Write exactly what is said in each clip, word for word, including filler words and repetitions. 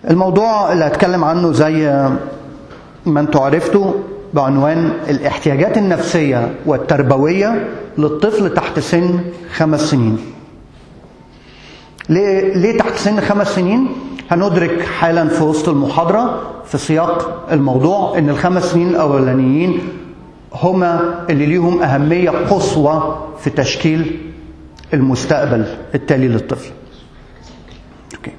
الموضوع اللي هتكلم عنه زي ما انتوا عرفتوا بعنوان الاحتياجات النفسية والتربوية للطفل تحت سن خمس سنين. ليه, ليه تحت سن خمس سنين؟ هندرك حالا في وسط المحاضرة في سياق الموضوع ان الخمس سنين الاولانيين هما اللي ليهم اهمية قصوى في تشكيل المستقبل التالي للطفل. أوكي.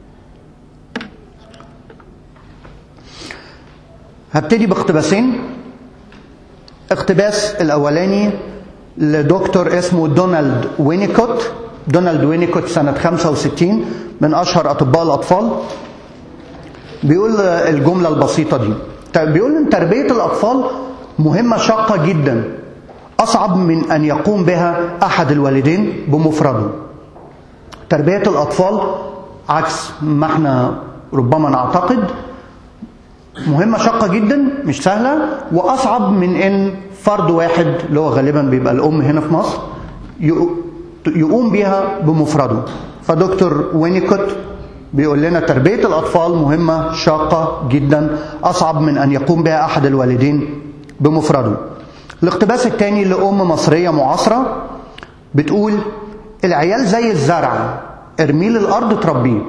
هبتدي باقتباسين. اقتباس الاولاني لدكتور اسمه دونالد وينيكوت. دونالد وينيكوت سنة خمسة وستين من اشهر اطباء الاطفال. بيقول الجملة البسيطة دي، بيقول ان تربية الاطفال مهمة شاقة جدا، اصعب من ان يقوم بها احد الوالدين بمفرده. تربية الاطفال عكس ما احنا ربما نعتقد مهمة شاقة جدا، مش سهلة، واصعب من ان فرد واحد اللي هو غالبا بيبقى الام هنا في مصر يقوم بيها بمفرده. فدكتور وينيكوت بيقول لنا تربية الأطفال مهمة شاقة جدا، أصعب من أن يقوم بها أحد الوالدين بمفرده. الاقتباس الثاني لأم مصرية معاصرة بتقول العيال زي الزرع، ارميه للأرض تربيه.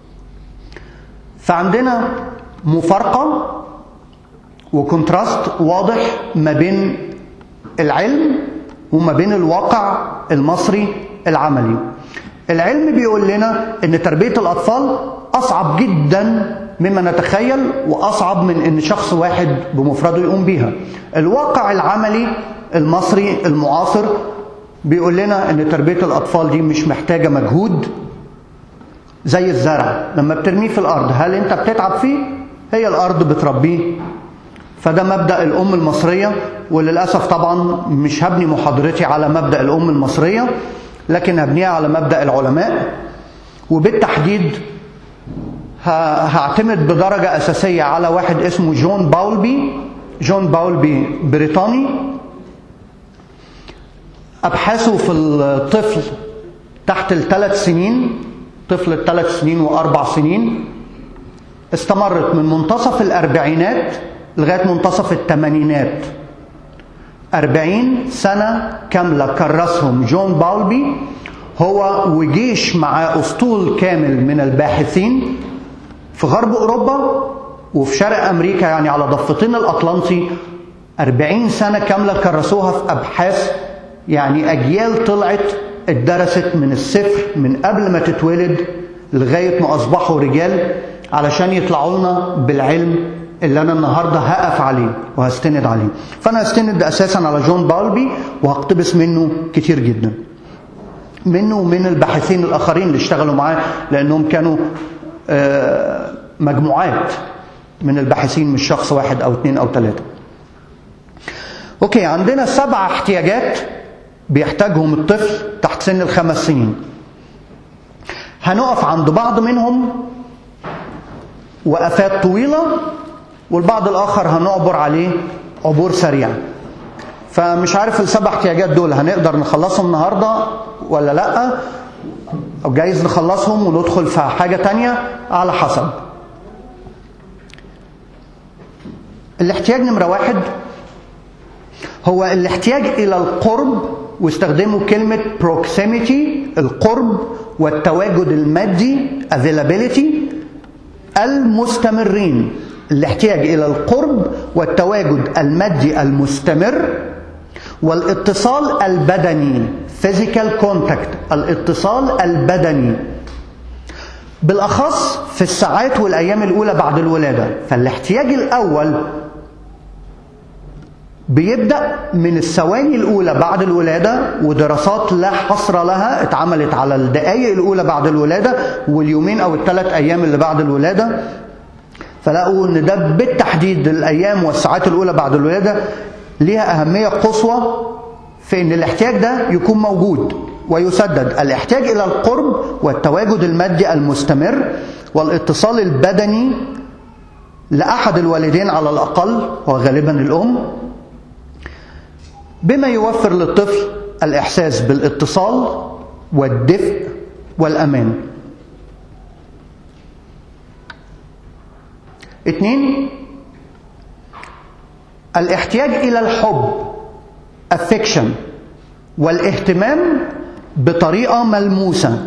فعندنا مفارقة وكونتراست واضح ما بين العلم وما بين الواقع المصري العملي. العلم بيقول لنا ان تربية الاطفال اصعب جدا مما نتخيل، واصعب من ان شخص واحد بمفرده يقوم بيها. الواقع العملي المصري المعاصر بيقول لنا ان تربية الاطفال دي مش محتاجة مجهود، زي الزرع لما بترميه في الارض، هل انت بتتعب فيه؟ هي الارض بتربيه. فده مبدأ الام المصرية، وللأسف طبعا مش هبني محاضرتي على مبدأ الام المصرية، لكن هبنيها على مبدأ العلماء، وبالتحديد هعتمد بدرجة أساسية على واحد اسمه جون باولبي. جون باولبي بريطاني، أبحاثه في الطفل تحت الثلاث سنين، طفل الثلاث سنين وأربع سنين، استمرت من منتصف الأربعينات لغاية منتصف الثمانينات. أربعين سنة كاملة كرسهم جون باولبي، هو وجيش مع أسطول كامل من الباحثين في غرب أوروبا وفي شرق أمريكا، يعني على ضفتين الأطلنطي. أربعين سنة كاملة كرسوها في أبحاث، يعني أجيال طلعت اتدرست من الصفر من قبل ما تتولد لغاية ما أصبحوا رجال، علشان يطلعوا لنا بالعلم اللي أنا النهاردة هقف عليه وهستند عليه. فأنا هستند أساسا على جون باولبي، وهقتبس منه كتير جدا، منه ومن الباحثين الآخرين اللي اشتغلوا معاه، لأنهم كانوا مجموعات من الباحثين، مش شخص واحد أو اثنين أو ثلاثة. أوكي، عندنا سبع احتياجات بيحتاجهم الطفل تحت سن الخمس سنين. هنقف عند بعض منهم وقفات طويلة، والبعض الآخر هنعبر عليه عبور سريع. فمش عارف السبع احتياجات دول هنقدر نخلصهم النهاردة ولا لأ، أو جايز نخلصهم وندخل في حاجة تانية على حسب. الاحتياج نمرة واحد هو الاحتياج إلى القرب، واستخدموا كلمة proximity، القرب والتواجد المادي availability المستمرين. الاحتياج إلى القرب والتواجد المادي المستمر، والاتصال البدني physical contact، الاتصال البدني بالأخص في الساعات والأيام الأولى بعد الولادة. فالاحتياج الأول بيبدأ من الثواني الأولى بعد الولادة، ودراسات لا حصر لها اتعملت على الدقائق الأولى بعد الولادة واليومين أو الثلاث أيام اللي بعد الولادة، فلقوا ان ده بالتحديد الايام والساعات الاولى بعد الولاده ليها اهميه قصوى في ان الاحتياج ده يكون موجود ويسدد. الاحتياج الى القرب والتواجد المادي المستمر والاتصال البدني لاحد الوالدين على الاقل، وغالبا الام، بما يوفر للطفل الاحساس بالاتصال والدفء والامان. اتنين، الاحتياج إلى الحب affection والاهتمام بطريقة ملموسة.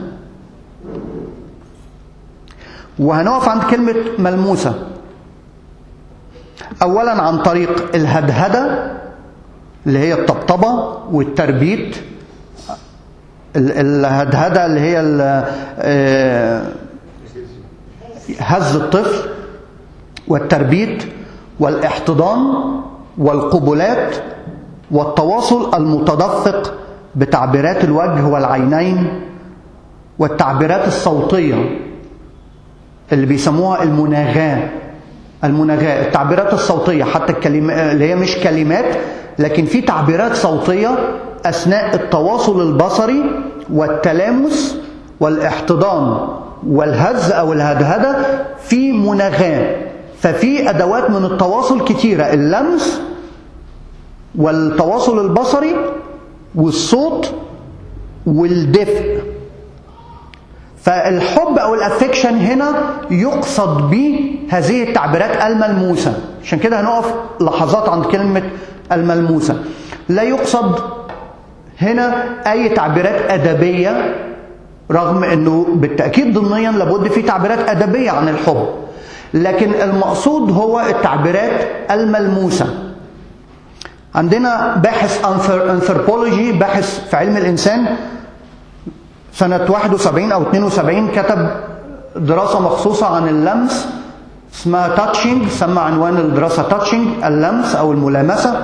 وهنقف عند كلمة ملموسة. أولا عن طريق الهدهدة اللي هي الطبطبة والتربيت. الهدهدة اللي هي هز الطفل، والتربيت والاحتضان والقبلات والتواصل المتدفق بتعبيرات الوجه والعينين والتعبيرات الصوتية اللي بيسموها المناغاة. المناغاة التعبيرات الصوتية، حتى الكلمات اللي هي مش كلمات لكن في تعبيرات صوتية أثناء التواصل البصري والتلامس والاحتضان والهز أو الهدهدة في مناغاة. ففي أدوات من التواصل كتيرة، اللمس والتواصل البصري والصوت والدفء. فالحب أو الأفكشن هنا يقصد به هذه التعبيرات الملموسة. عشان كده هنقف لحظات عند كلمة الملموسة. لا يقصد هنا أي تعبيرات أدبية، رغم أنه بالتأكيد ضمنيا لابد في تعبيرات أدبية عن الحب، لكن المقصود هو التعبيرات الملموسة. عندنا باحث أنثروبولوجي، باحث في علم الإنسان، سنة واحد وسبعين أو اثنين وسبعين كتب دراسة مخصوصة عن اللمس اسمها تاتشنج، سمى عنوان الدراسة تاتشنج، اللمس أو الملامسة.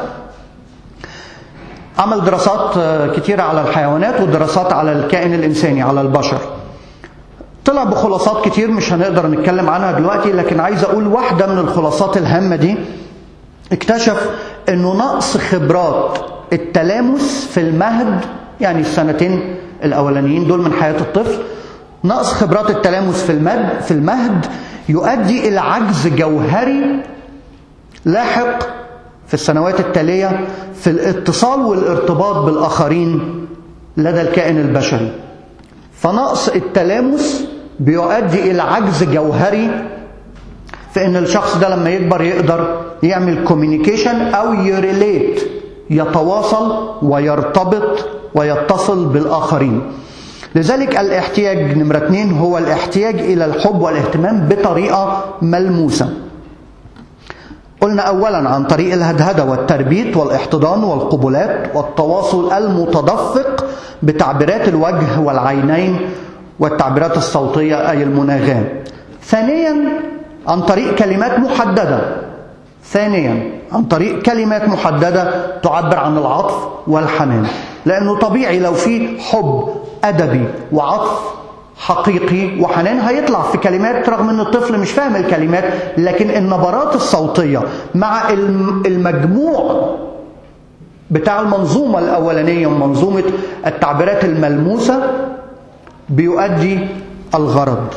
عمل دراسات كتيرة على الحيوانات ودراسات على الكائن الإنساني، على البشر. طلع بخلاصات كتير مش هنقدر نتكلم عنها دلوقتي، لكن عايز أقول واحدة من الخلاصات الهامة دي. اكتشف أنه نقص خبرات التلامس في المهد، يعني السنتين الأولانيين دول من حياة الطفل، نقص خبرات التلامس في المهد في المهد يؤدي إلى عجز جوهري لاحق في السنوات التالية في الاتصال والارتباط بالآخرين لدى الكائن البشري. فنقص التلامس بيؤدي إلى عجز جوهري في أن الشخص ده لما يكبر يقدر يعمل كوميونيكيشن أو يريليت، يتواصل ويرتبط ويتصل بالآخرين. لذلك الاحتياج نمرة اثنين هو الاحتياج إلى الحب والاهتمام بطريقة ملموسة. قلنا أولا عن طريق الهدهدة والتربيت والاحتضان والقبلات والتواصل المتدفق بتعبيرات الوجه والعينين والتعبيرات الصوتية أي المناغاة. ثانيا عن طريق كلمات محددة ثانيا عن طريق كلمات محددة تعبر عن العطف والحنان، لأنه طبيعي لو في حب أدبي وعطف حقيقي وحنان هيطلع في كلمات، رغم أن الطفل مش فاهم الكلمات، لكن النبرات الصوتية مع المجموع بتاع المنظومة الأولانية ومنظومة التعبيرات الملموسة بيؤدي الغرض.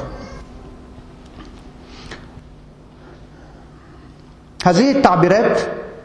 هذه التعبيرات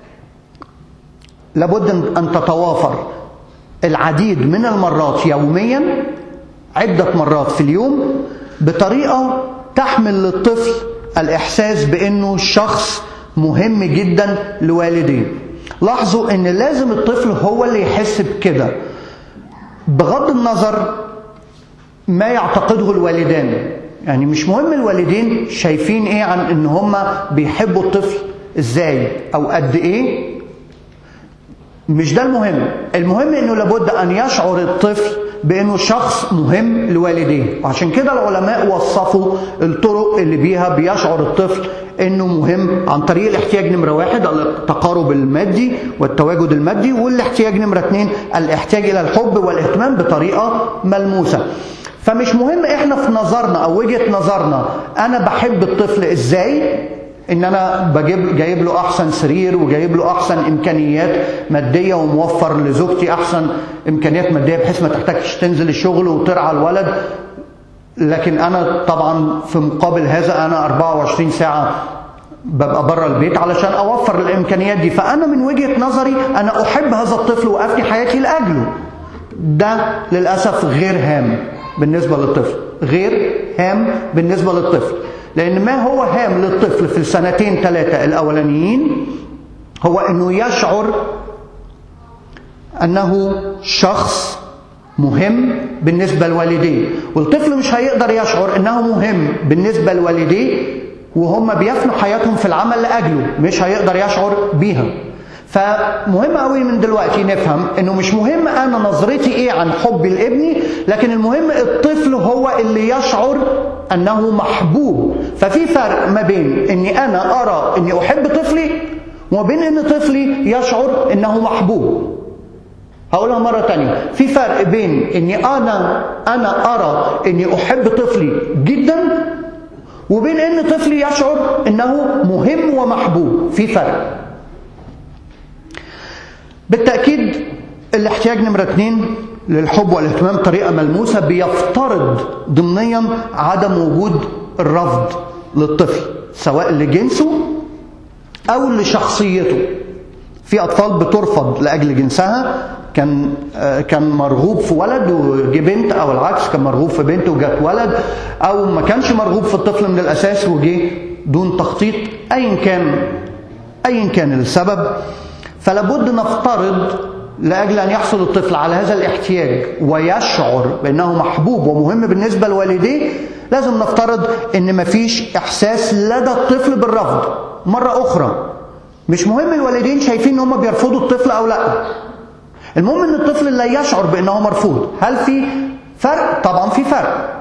لابد أن تتوافر العديد من المرات يوميا، عدة مرات في اليوم، بطريقة تحمل للطفل الإحساس بأنه شخص مهم جدا لوالديه. لاحظوا أن لازم الطفل هو اللي يحس بكده، بغض النظر ما يعتقده الوالدان. يعني مش مهم الوالدين شايفين ايه عن ان هم بيحبوا الطفل ازاي او قد ايه، مش ده المهم. المهم انه لابد ان يشعر الطفل بانه شخص مهم لوالديه. وعشان كده العلماء وصفوا الطرق اللي بيها بيشعر الطفل انه مهم، عن طريق الاحتياج نمرة واحد التقارب المادي والتواجد المادي، والاحتياج نمرة اثنين الاحتياج الى الحب والاهتمام بطريقة ملموسة. فمش مهم احنا في نظرنا او وجهة نظرنا انا بحب الطفل ازاي، ان انا بجيب جايب له احسن سرير وجايب له احسن امكانيات ماديه وموفر لزوجتي احسن امكانيات ماديه بحيث ما تحتاجش تنزل الشغل وترعى الولد، لكن انا طبعا في مقابل هذا انا أربعة وعشرين ساعه ببقى بره البيت علشان اوفر الامكانيات دي. فانا من وجهة نظري انا احب هذا الطفل وافني حياتي لاجله. ده للاسف غير هام بالنسبه للطفل، غير هام بالنسبه للطفل. لأن ما هو هام للطفل في السنتين ثلاثة الأولانيين هو أنه يشعر أنه شخص مهم بالنسبة لوالديه، والطفل مش هيقدر يشعر أنه مهم بالنسبة لوالديه وهم بيفنوا حياتهم في العمل لأجله، مش هيقدر يشعر بيها. فمهم قوي من دلوقتي نفهم انه مش مهم انا نظرتي ايه عن حبي لابني، لكن المهم الطفل هو اللي يشعر انه محبوب. ففي فرق ما بين اني انا ارى اني احب طفلي وبين ان طفلي يشعر انه محبوب. هقولها مرة تانية، في فرق بين اني انا انا ارى اني احب طفلي جدا وبين ان طفلي يشعر انه مهم ومحبوب، في فرق. بالتأكيد الاحتياج نمرة اتنين للحب والاهتمام بطريقة ملموسة بيفترض ضمنيا عدم وجود الرفض للطفل سواء لجنسه أو لشخصيته. في أطفال بترفض لأجل جنسها، كان كان مرغوب في ولد وجي بنت، أو العكس كان مرغوب في بنت وجات ولد، أو ما كانش مرغوب في الطفل من الأساس وجي دون تخطيط، أيا كان أيا كان السبب. فلابد نفترض لأجل أن يحصل الطفل على هذا الاحتياج ويشعر بأنه محبوب ومهم بالنسبة لوالديه، لازم نفترض أن مفيش إحساس لدى الطفل بالرفض. مرة أخرى، مش مهم الوالدين شايفين أن هم بيرفضوا الطفل أو لا، المهم أن الطفل لا يشعر بأنه مرفوض. هل في فرق؟ طبعا في فرق.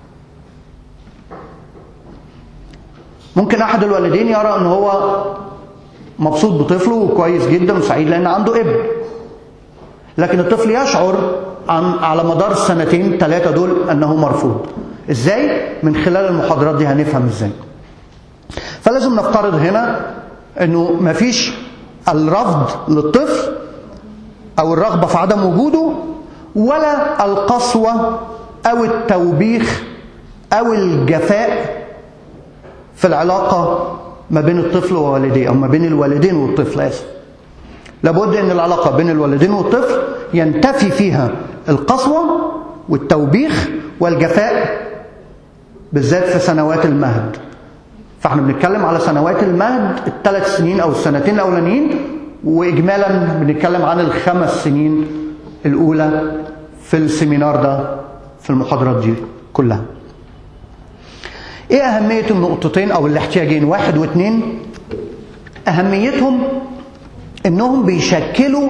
ممكن أحد الوالدين يرى أنه هو مبسوط بطفله وكويس جدا وسعيد لأن عنده ابن، لكن الطفل يشعر عن على مدار السنتين ثلاثة دول أنه مرفوض. إزاي؟ من خلال المحاضرات دي هنفهم إزاي. فلازم نفترض هنا أنه مفيش الرفض للطفل أو الرغبة في عدم وجوده، ولا القسوة أو التوبيخ أو الجفاء في العلاقة ما بين الطفل ووالديه، أو ما بين الوالدين والطفل. آسف. لابد أن العلاقة بين الوالدين والطفل ينتفي فيها القسوة والتوبيخ والجفاء، بالذات في سنوات المهد. فاحنا بنتكلم على سنوات المهد الثلاث سنين أو السنتين الأولانيين، وإجمالا بنتكلم عن الخمس سنين الأولى في السيمينار ده في المحاضرات دي كلها. ايه اهمية النقطتين او الاحتياجين واحد واثنين؟ اهميتهم انهم بيشكلوا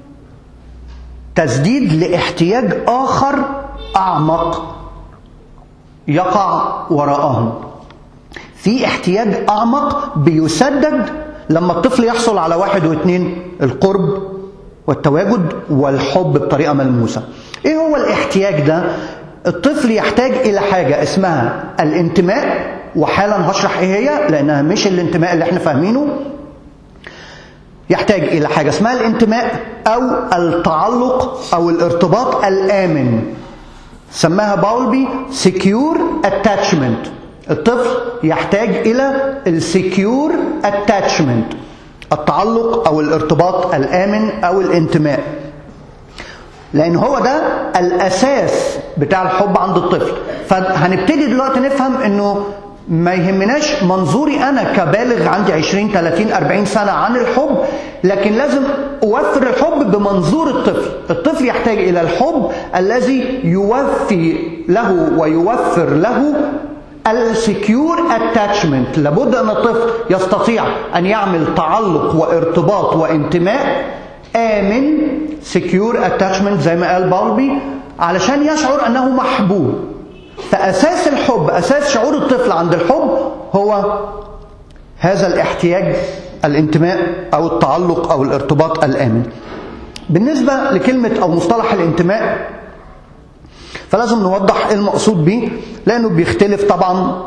تسديد لاحتياج اخر اعمق يقع وراءهم. في احتياج اعمق بيسدد لما الطفل يحصل على واحد واثنين، القرب والتواجد والحب بطريقة ملموسة. ايه هو الاحتياج ده؟ الطفل يحتاج إلى حاجة اسمها الانتماء، وحالا هشرح إيه هي لأنها مش الانتماء اللي احنا فاهمينه. يحتاج إلى حاجة اسمها الانتماء أو التعلق أو الارتباط الآمن، سماها باولبي secure attachment. الطفل يحتاج إلى السكيور attachment، التعلق أو الارتباط الآمن أو الانتماء، لأن هو ده الأساس بتاع الحب عند الطفل. فهنبتدي دلوقتي نفهم أنه ما يهمناش منظوري أنا كبالغ عندي عشرين ثلاثين أربعين سنة عن الحب، لكن لازم أوفر الحب بمنظور الطفل. الطفل يحتاج إلى الحب الذي يوفي له ويوفر له السكيور اتاتشمنت. لابد أن الطفل يستطيع أن يعمل تعلق وارتباط وانتماء آمن، secure attachment زي ما قال باولبي، علشان يشعر أنه محبوب. فأساس الحب، أساس شعور الطفل عند الحب هو هذا الاحتياج الانتماء أو التعلق أو الارتباط الآمن. بالنسبة لكلمة أو مصطلح الانتماء فلازم نوضح المقصود به، لأنه بيختلف طبعا.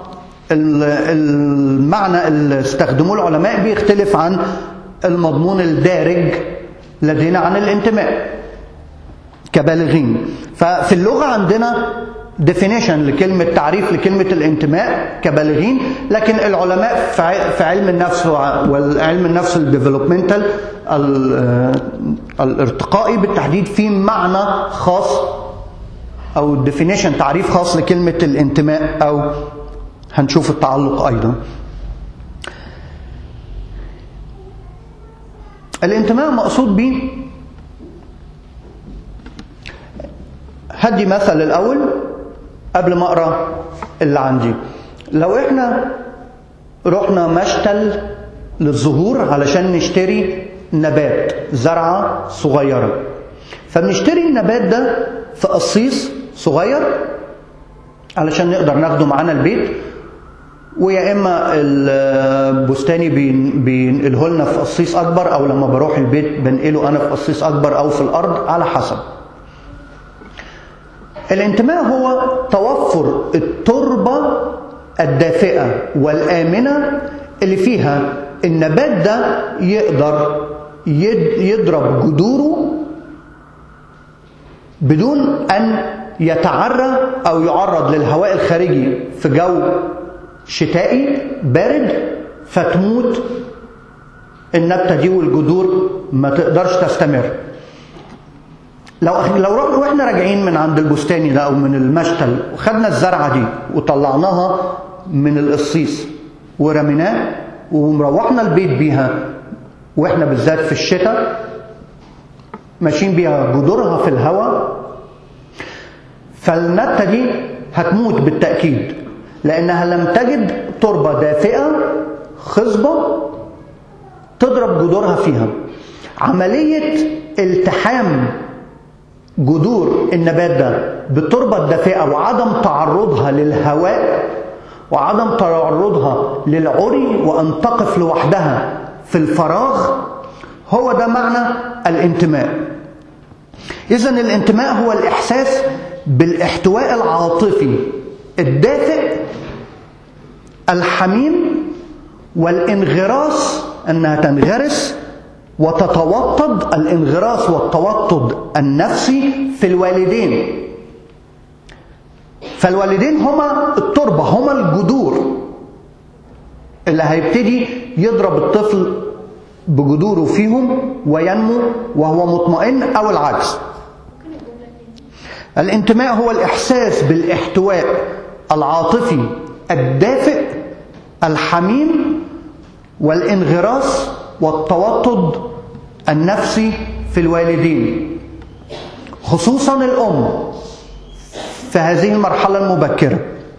المعنى اللي استخدموه العلماء بيختلف عن المضمون الدارج لدينا عن الانتماء كبالغين. ففي اللغة عندنا definition لكلمة تعريف لكلمة الانتماء كبالغين، لكن العلماء في علم النفس والعلم النفس الديفلوبمنتال الارتقائي بالتحديد في معنى خاص أو definition تعريف خاص لكلمة الانتماء أو هنشوف التعلق أيضا. الانتماء مقصود به، هدي مثل الأول قبل ما أقرأ اللي عندي. لو إحنا رحنا مشتل للزهور علشان نشتري نبات، زرعة صغيرة، فبنشتري النبات ده في قصيص صغير علشان نقدر ناخده معانا البيت، ويا إما البستاني بينقله لنا في قصيص أكبر، أو لما بروح البيت بنقله أنا في قصيص أكبر أو في الأرض على حسب. الانتماء هو توفر التربة الدافئة والآمنة اللي فيها النبات ده يقدر يضرب جذوره بدون أن يتعرى أو يعرض للهواء الخارجي في جو شتائي بارد فتموت النبتة دي والجذور ما تقدرش تستمر. لو لو رحنا واحنا راجعين من عند البستاني ده او من المشتل وخدنا الزرعه دي وطلعناها من القصيص ورميناه ومروحنا البيت بيها، واحنا بالذات في الشتاء ماشيين بيها جذورها في الهواء، فالنبته دي هتموت بالتاكيد، لانها لم تجد تربه دافئه خصبه تضرب جذورها فيها. عمليه التحام جذور النبات ده بالتربة الدافئة وعدم تعرضها للهواء وعدم تعرضها للعري وأن تقف لوحدها في الفراغ، هو ده معنى الانتماء. إذن الانتماء هو الإحساس بالاحتواء العاطفي الدافئ الحميم والانغراس، أنها تنغرس وتتوطد، الانغراس والتوطد النفسي في الوالدين. فالوالدين هما التربة، هما الجذور اللي هيبتدي يضرب الطفل بجذوره فيهم وينمو وهو مطمئن أو العكس. الانتماء هو الإحساس بالاحتواء العاطفي الدافئ الحميم والانغراس والتوطد النفسي في الوالدين، خصوصا الأم في هذه المرحلة المبكرة،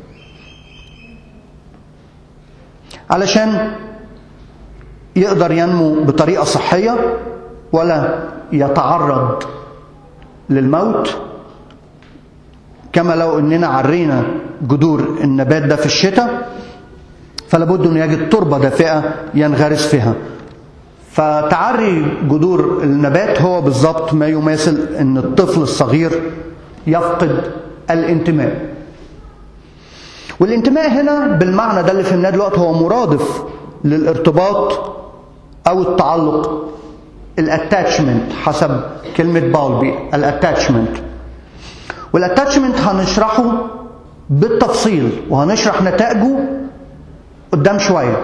علشان يقدر ينمو بطريقة صحية ولا يتعرض للموت. كما لو اننا عرينا جذور النبات ده في الشتاء، فلابد انه يجد تربة دافئة ينغرس فيها. فتعري جذور النبات هو بالضبط ما يماثل ان الطفل الصغير يفقد الانتماء. والانتماء هنا بالمعنى ده اللي فهمناه دلوقتي هو مرادف للارتباط او التعلق، الاتاتشمنت حسب كلمة بالبي، الاتاتشمنت. والاتاتشمنت هنشرحه بالتفصيل وهنشرح نتائجه قدام شوية،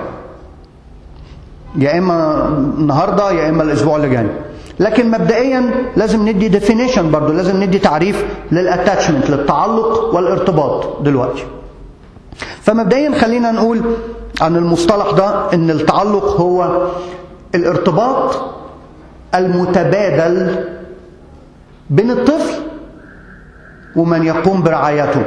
يا إما النهاردة يا إما الأسبوع اللي جاي. لكن مبدئيا لازم ندي ديفينيشن، برضو لازم ندي تعريف للاتاتشمنت، للتعلق والارتباط دلوقتي. فمبدئيا خلينا نقول عن المصطلح ده ان التعلق هو الارتباط المتبادل بين الطفل ومن يقوم برعايته.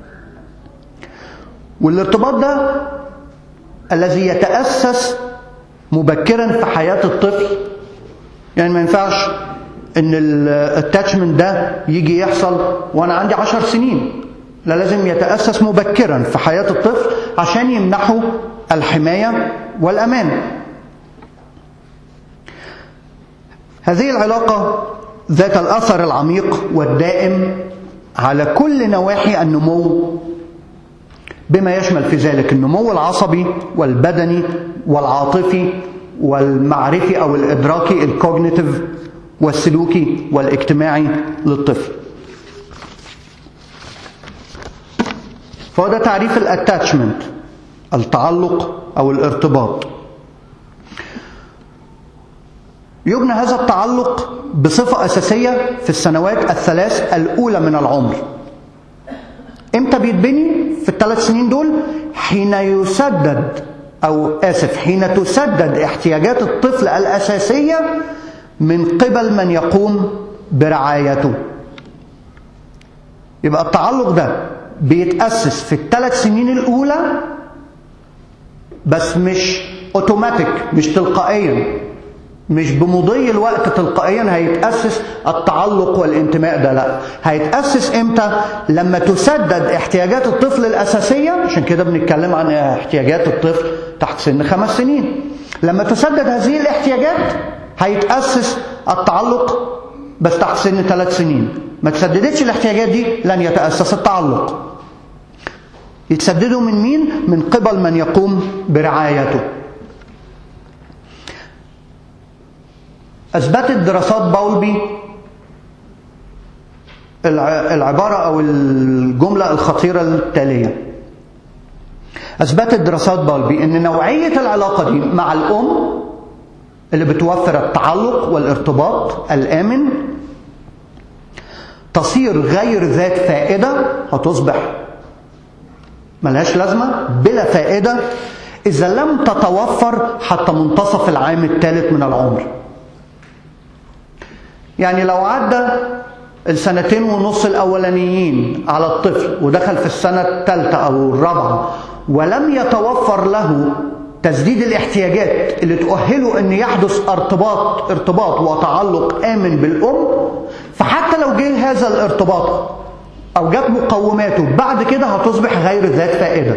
والارتباط ده الذي يتأسس مبكرا في حياة الطفل. يعني ما ينفعش ان الاتاتشمنت ده يجي يحصل وانا عندي عشر سنين، لا، لازم يتأسس مبكرا في حياة الطفل عشان يمنحه الحماية والأمان. هذه العلاقة ذات الأثر العميق والدائم على كل نواحي النمو، بما يشمل في ذلك النمو العصبي والبدني والعاطفي والمعرفي أو الإدراكي الكوجنيتيف والسلوكي والاجتماعي للطفل. فهو ده تعريف الاتاتشمنت، التعلق أو الارتباط. يبنى هذا التعلق بصفة أساسية في السنوات الثلاث الأولى من العمر. إمتى بيتبني في الثلاث سنين دول؟ حين يسدد أو آسف حين تسدد احتياجات الطفل الأساسية من قبل من يقوم برعايته. يبقى التعلق ده بيتأسس في الثلاث سنين الأولى، بس مش اوتوماتيك، مش تلقائيا، مش بمضي الوقت تلقائيا هيتأسس التعلق والانتماء ده. لا، هيتأسس امتى؟ لما تسدد احتياجات الطفل الأساسية. عشان كده بنتكلم عن احتياجات الطفل تحت سن خمس سنين. لما تسدد هذه الاحتياجات هيتأسس التعلق، بس تحت سن ثلاث سنين. ما تسددتش الاحتياجات دي لن يتأسس التعلق. يتسددوا من مين؟ من قبل من يقوم برعايته. أثبتت دراسات باولبي العبارة أو الجملة الخطيرة التالية. أثبتت دراسات باولبي أن نوعية العلاقة دي مع الأم اللي بتوفر التعلق والارتباط الآمن تصير غير ذات فائدة، هتصبح ملهاش لازمة بلا فائدة إذا لم تتوفر حتى منتصف العام الثالث من العمر. يعني لو عدى السنتين ونص الأولانيين على الطفل ودخل في السنة الثالثة أو الرابعة ولم يتوفر له تسديد الاحتياجات اللي تؤهله أن يحدث ارتباط ارتباط وتعلق آمن بالأم، فحتى لو جه هذا الارتباط أو جت مقوماته بعد كده هتصبح غير ذات فائدة.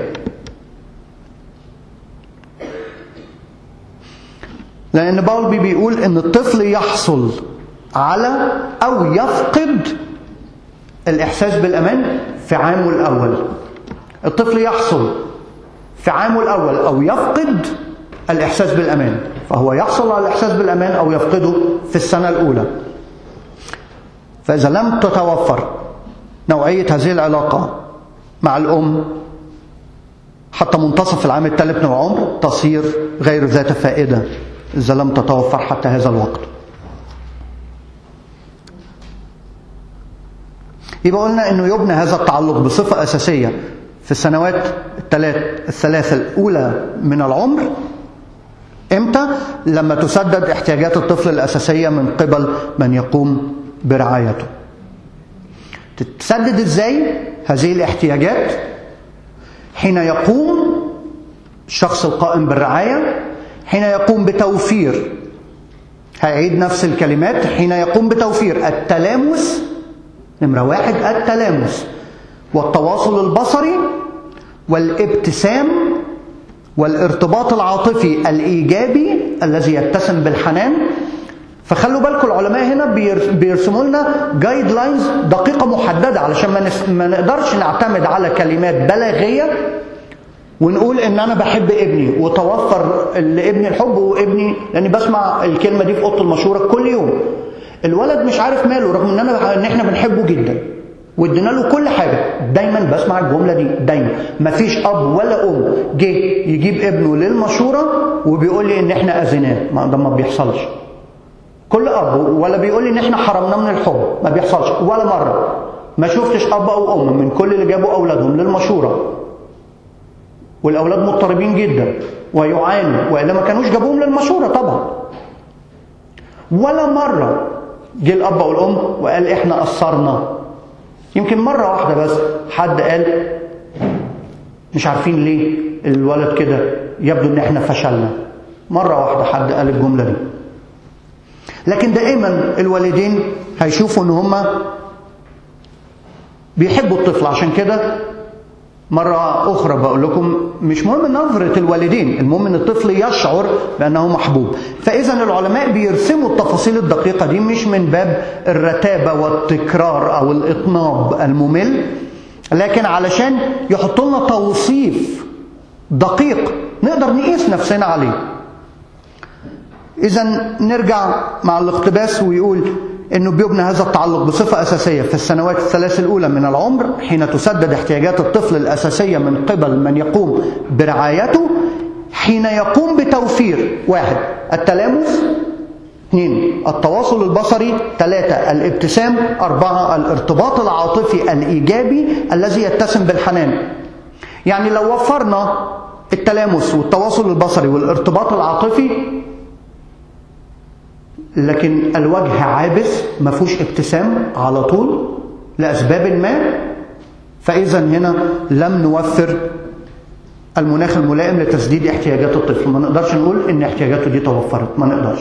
لأن باولبي بيقول أن الطفل يحصل على أو يفقد الإحساس بالأمان في عامه الأول. الطفل يحصل في عامه الأول أو يفقد الإحساس بالأمان، فهو يحصل على الإحساس بالأمان أو يفقده في السنة الأولى. فإذا لم تتوفر نوعية هذه العلاقة مع الأم حتى منتصف العام الثالث من العمر تصير غير ذات فائدة إذا لم تتوفر حتى هذا الوقت. يبقى قلنا أنه يبنى هذا التعلق بصفة أساسية في السنوات الثلاث الثلاثة الأولى من العمر. إمتى؟ لما تسدد احتياجات الطفل الأساسية من قبل من يقوم برعايته. تتسدد إزاي هذه الاحتياجات؟ حين يقوم الشخص القائم بالرعاية، حين يقوم بتوفير، هيعيد نفس الكلمات، حين يقوم بتوفير التلامس، نمرة واحد التلامس والتواصل البصري والابتسام والارتباط العاطفي الإيجابي الذي يتسم بالحنان. فخلوا بالكم العلماء هنا بيرسموا لنا جايد لاينز دقيقة محددة علشان ما نقدرش نعتمد على كلمات بلاغية ونقول ان انا بحب ابني وتوفر لابني الحب وابني، لاني بسمع الكلمة دي في اوضه المشورة كل يوم. الولد مش عارف ماله رغم ان انا ان احنا بنحبه جدا وادينا له كل حاجه. دايما بسمع الجمله دي دايما. مفيش اب ولا ام جه يجيب ابنه للمشوره وبيقول لي ان احنا اذيناه، ما ده ما بيحصلش. كل اب ولا بيقول لي ان احنا حرمناه من الحب، ما بيحصلش ولا مره. ما شفتش اب او ام من كل اللي جابوا اولادهم للمشوره والاولاد مضطربين جدا ويعانوا والا ما كانوش جابوهم للمشوره طبعا. ولا مره جه الاب او الام وقال احنا قصرنا. يمكن مره واحده بس حد قال مش عارفين ليه الولد كده، يبدو ان احنا فشلنا. مره واحده حد قال الجمله دي. لكن دائما الوالدين هيشوفوا ان هما بيحبوا الطفل. عشان كده مرة أخرى بقول لكم مش مهم نظرة الوالدين، المهم أن الطفل يشعر بأنه محبوب. فإذا العلماء بيرسموا التفاصيل الدقيقة دي مش من باب الرتابة والتكرار أو الإطناب الممل، لكن علشان يحطوا لنا توصيف دقيق نقدر نقيس نفسنا عليه. إذا نرجع مع الاقتباس ويقول أنه بيبنى هذا التعلق بصفة أساسية في السنوات الثلاث الأولى من العمر حين تسدد احتياجات الطفل الأساسية من قبل من يقوم برعايته، حين يقوم بتوفير واحد التلامس، اثنين التواصل البصري، ثلاثة الابتسام، أربعة الارتباط العاطفي الإيجابي الذي يتسم بالحنان. يعني لو وفرنا التلامس والتواصل البصري والارتباط العاطفي لكن الوجه عابس ما فيهوش ابتسام على طول لأسباب ما، فإذا هنا لم نوفر المناخ الملائم لتسديد احتياجات الطفل. ما نقدرش نقول ان احتياجاته دي توفرت، ما نقدرش.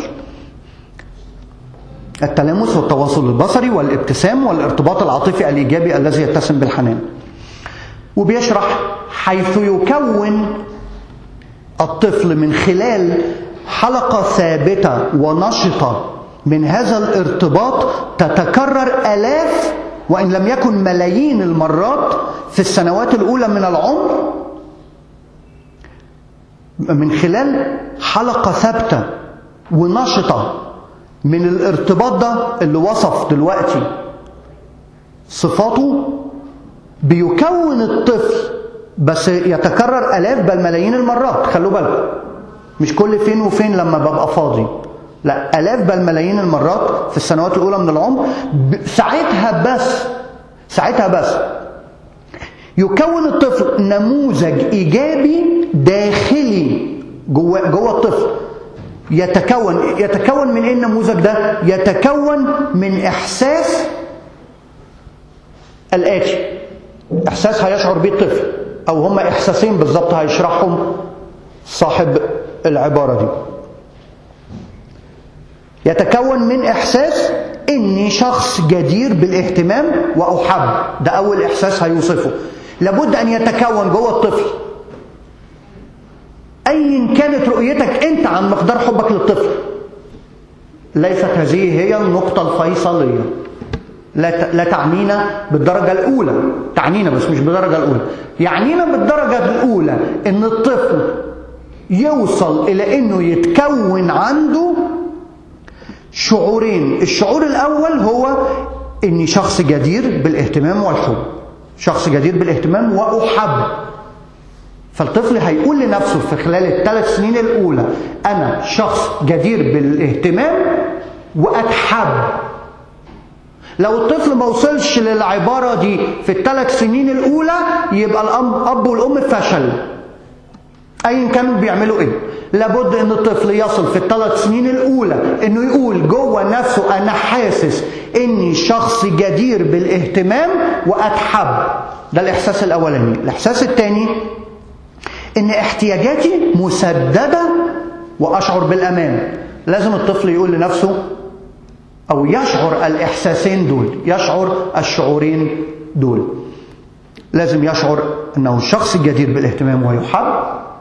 التلامس والتواصل البصري والابتسام والارتباط العاطفي الإيجابي الذي يتسم بالحنان. وبيشرح حيث يكون الطفل من خلال حلقة ثابتة ونشطة من هذا الارتباط تتكرر آلاف وإن لم يكن ملايين المرات في السنوات الأولى من العمر، من خلال حلقة ثابتة ونشطة من الارتباط ده اللي وصف دلوقتي صفاته، بيكون الطفل بس يتكرر آلاف بل ملايين المرات. خلوا بالكم مش كل فين وفين لما ببقى فاضي، لا، آلاف بل ملايين المرات في السنوات الأولى من العمر. ساعتها بس ساعتها بس يكون الطفل نموذج إيجابي داخلي جوه جوه الطفل. يتكون يتكون من ايه النموذج ده؟ يتكون من إحساس الآتي، إحساس هيشعر به الطفل، أو هما إحساسين بالظبط هيشرحهم صاحب العبارة دي. يتكون من إحساس إني شخص جدير بالاهتمام وأحب، ده أول إحساس هيوصفه. لابد أن يتكون جوه الطفل أيا كانت رؤيتك أنت عن مقدار حبك للطفل. ليست هذه هي النقطة الفيصلية، لا لا تعنينا بالدرجة الأولى، تعنينا بس مش بالدرجة الأولى. يعنينا بالدرجة الأولى إن الطفل يوصل إلى إنه يتكون عنده شعورين. الشعور الأول هو إني شخص جدير بالاهتمام والحب، شخص جدير بالاهتمام وأحب. فالطفل هيقول لنفسه في خلال الثلاث سنين الأولى أنا شخص جدير بالاهتمام وأتحب. لو الطفل ما وصلش للعبارة دي في الثلاث سنين الأولى يبقى الأب والأم فشل أيا كانوا بيعملوا إيه. لابد أن الطفل يصل في الثلاث سنين الأولى أنه يقول جوه نفسه أنا حاسس أني شخص جدير بالاهتمام وأتحب. ده الإحساس الأولاني. الإحساس الثاني أن احتياجاتي مسددة وأشعر بالأمان. لازم الطفل يقول لنفسه أو يشعر الإحساسين دول، يشعر الشعورين دول. لازم يشعر أنه شخص جدير بالاهتمام ويحب،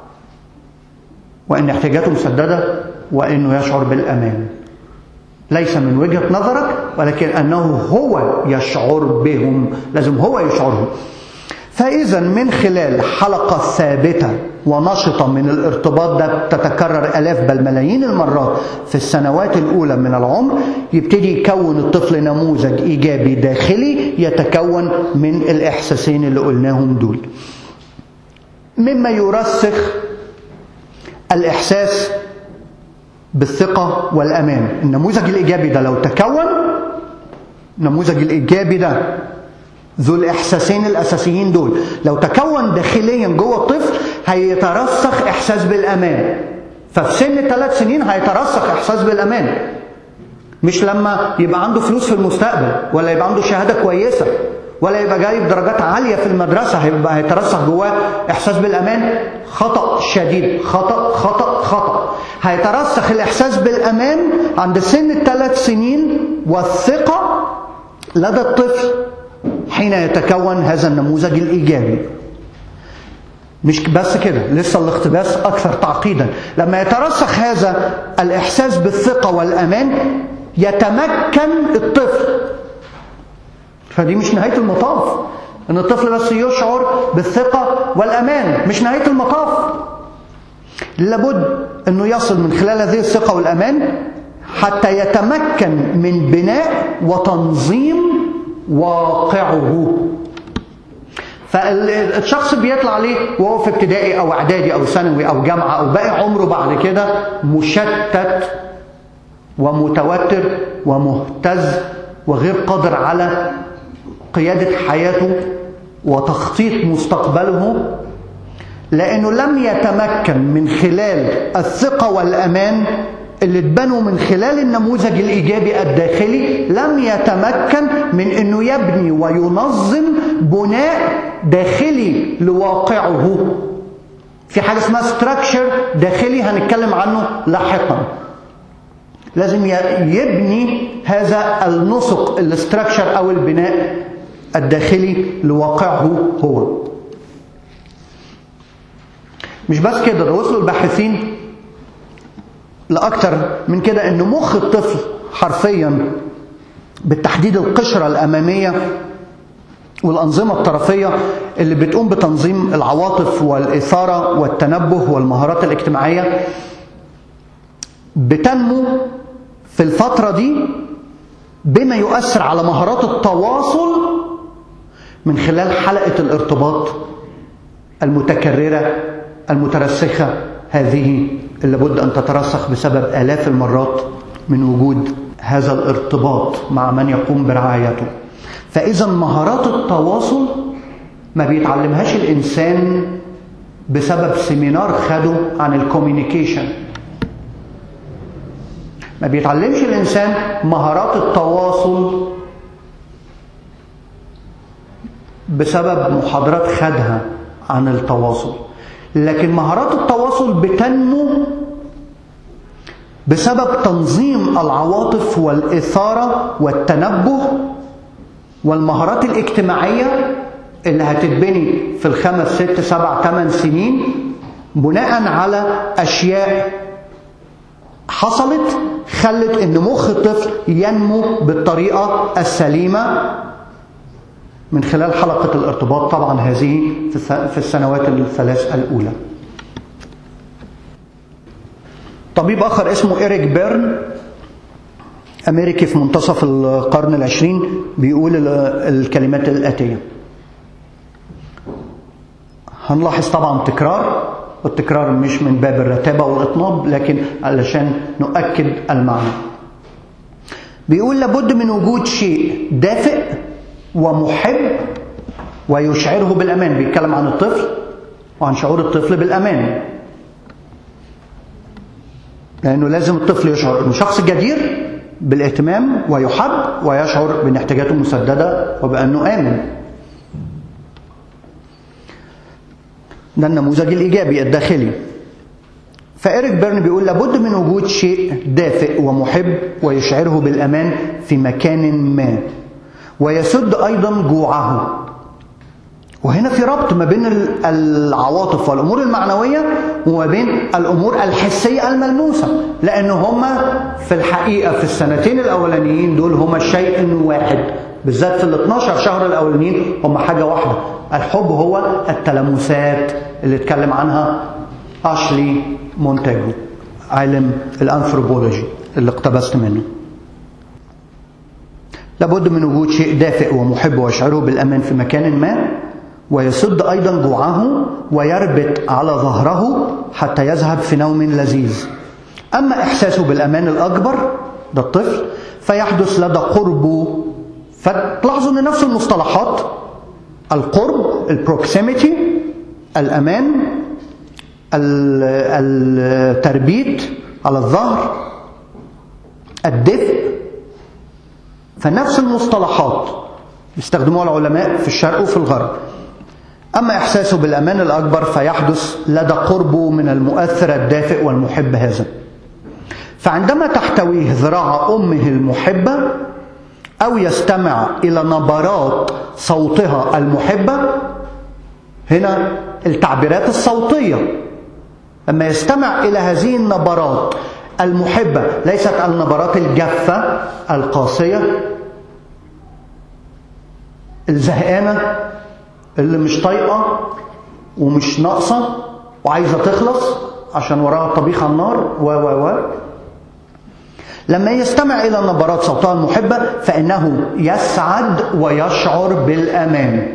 وأن احتياجاته مسددة، وأنه يشعر بالأمان. ليس من وجهة نظرك ولكن أنه هو يشعر بهم، لازم هو يشعرهم. فإذا من خلال حلقة ثابتة ونشطة من الارتباط ده تتكرر آلاف بل ملايين المرات في السنوات الأولى من العمر، يبتدي يكون الطفل نموذج إيجابي داخلي يتكون من الإحساسين اللي قلناهم دول، مما يرسخ الإحساس بالثقة والأمان. النموذج الإيجابي ده لو تكون، النموذج الإيجابي ده ذو الإحساسين الأساسيين دول لو تكون داخليا جوه الطفل هيترسخ إحساس بالأمان. ففي سن ثلاث سنين هيترسخ إحساس بالأمان، مش لما يبقى عنده فلوس في المستقبل، ولا يبقى عنده شهادة كويسة، ولا يبقى جايب درجات عالية في المدرسة هيبقى هيترسخ جواه إحساس بالأمان. خطأ شديد، خطأ خطأ خطأ. هيترسخ الإحساس بالأمان عند سن الثلاث سنين والثقة لدى الطفل حين يتكون هذا النموذج الإيجابي. مش بس كده، لسه الاقتباس أكثر تعقيدا. لما يترسخ هذا الإحساس بالثقة والأمان يتمكن الطفل. فدي مش نهاية المطاف ان الطفل بس يشعر بالثقة والأمان، مش نهاية المطاف. لابد انه يصل من خلال هذه الثقة والأمان حتى يتمكن من بناء وتنظيم واقعه. فالشخص بيطلع عليه وهو في ابتدائي او اعدادي او ثانوي او جامعة او باقي عمره بعد كده مشتت ومتوتر ومهتز وغير قادر على قيادة حياته وتخطيط مستقبله لأنه لم يتمكن من خلال الثقة والأمان اللي اتبنوا من خلال النموذج الإيجابي الداخلي، لم يتمكن من أنه يبني وينظم بناء داخلي لواقعه. في حاجة اسمها ستراكشر داخلي هنتكلم عنه لاحقا. لازم يبني هذا النسق الاستراكشر أو البناء الداخلي لواقعه هو. مش بس كده، ده وصلوا الباحثين لأكتر من كده، إن مخ الطفل حرفيا بالتحديد القشرة الأمامية والأنظمة الطرفية اللي بتقوم بتنظيم العواطف والإثارة والتنبه والمهارات الاجتماعية بتنمو في الفترة دي بما يؤثر على مهارات التواصل من خلال حلقة الارتباط المتكررة المترسخة، هذه اللي بد أن تترسخ بسبب آلاف المرات من وجود هذا الارتباط مع من يقوم برعايته. فإذا مهارات التواصل ما بيتعلمهاش الإنسان بسبب سيمينار خده عن الكوميونيكيشن. ما بيتعلمش الإنسان مهارات التواصل بسبب محاضرات خدها عن التواصل، لكن مهارات التواصل بتنمو بسبب تنظيم العواطف والإثارة والتنبه والمهارات الاجتماعية اللي هتتبني في الخمس ست سبع ثمان سنين بناء على أشياء حصلت خلت إن مخ الطفل ينمو بالطريقة السليمة من خلال حلقة الارتباط. طبعا هذه في السنوات الثلاث الأولى. طبيب آخر اسمه إيريك بيرن، أمريكي في منتصف القرن العشرين، بيقول الكلمات الآتية. هنلاحظ طبعا تكرار، والتكرار مش من باب الرتابة والإطناب لكن علشان نؤكد المعنى. بيقول لابد من وجود شيء دافئ ومحب ويشعره بالأمان. بيتكلم عن الطفل وعن شعور الطفل بالأمان، لأنه لازم الطفل يشعر أنه شخص جدير بالاهتمام ويحب ويشعر بأن احتياجاته مسددة وبأنه آمن. ده النموذج الإيجابي الداخلي. فإيريك بيرن بيقول لابد من وجود شيء دافئ ومحب ويشعره بالأمان في مكان ما ويسد أيضا جوعه. وهنا في ربط ما بين العواطف والأمور المعنوية وما بين الأمور الحسية الملموسة، لأن هما في الحقيقة في السنتين الأولانيين دول هما شيء واحد، بالذات في الاثناشر شهر الأولانيين هما حاجة واحدة. الحب هو التلامسات اللي اتكلم عنها أشلي مونتاجو، عالم الأنثروبولوجي اللي اقتبست منه. لابد من وجود شيء دافئ ومحب ويشعره بالأمان في مكان ما ويسد أيضا جوعه ويربط على ظهره حتى يذهب في نوم لذيذ. أما إحساسه بالأمان الأكبر، ده الطفل، فيحدث لدى قربه. فتلاحظوا أن نفس المصطلحات، القرب، البروكسيميتي، الأمان، التربيت على الظهر، الدفء، فنفس المصطلحات يستخدموها العلماء في الشرق وفي الغرب. أما إحساسه بالأمان الأكبر فيحدث لدى قربه من المؤثر الدافئ والمحب هذا. فعندما تحتويه ذراع أمه المحبة أو يستمع إلى نبرات صوتها المحبة، هنا التعبيرات الصوتية، لما يستمع إلى هذه النبرات المحبة، ليست النبرات الجافة القاسية الزهقانة اللي مش طايقة ومش ناقصة وعايزة تخلص عشان وراها طبيخ على النار و و و لما يستمع إلى نبرات صوتها المحبة فإنه يسعد ويشعر بالأمان.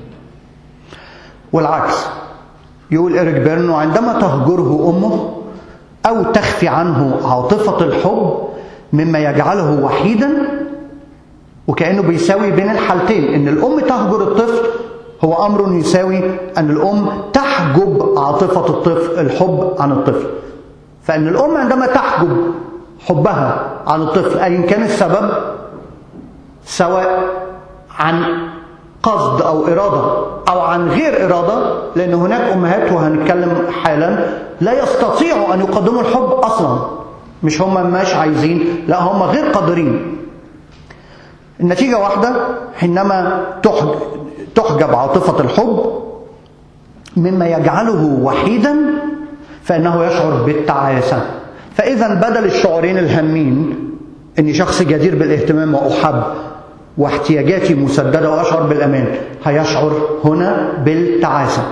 والعكس، يقول إيريك بيرن، عندما تهجره أمه أو تخفي عنه عاطفة الحب مما يجعله وحيدا، وكأنه بيساوي بين الحالتين، إن الأم تهجر الطفل هو أمر يساوي أن الأم تحجب عاطفة الطفل الحب عن الطفل. فإن الأم عندما تحجب حبها عن الطفل أيا كان السبب، سواء عن قصد أو إرادة أو عن غير إرادة، لأن هناك أمهات وهنتكلم حالا لا يستطيعوا أن يقدموا الحب أصلا، مش هم مش عايزين، لا هم غير قادرين. النتيجة واحدة، حينما تحجب عاطفة الحب مما يجعله وحيدا فإنه يشعر بالتعاسة. فإذا بدل الشعورين الهامين أني شخص جدير بالاهتمام وأحب واحتياجاتي مسددة وأشعر بالأمان، هيشعر هنا بالتعاسة،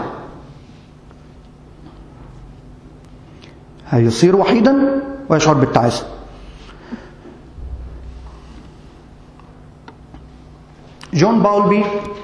هيصير وحيدا ويشعر بالتعاسة. جون باولبي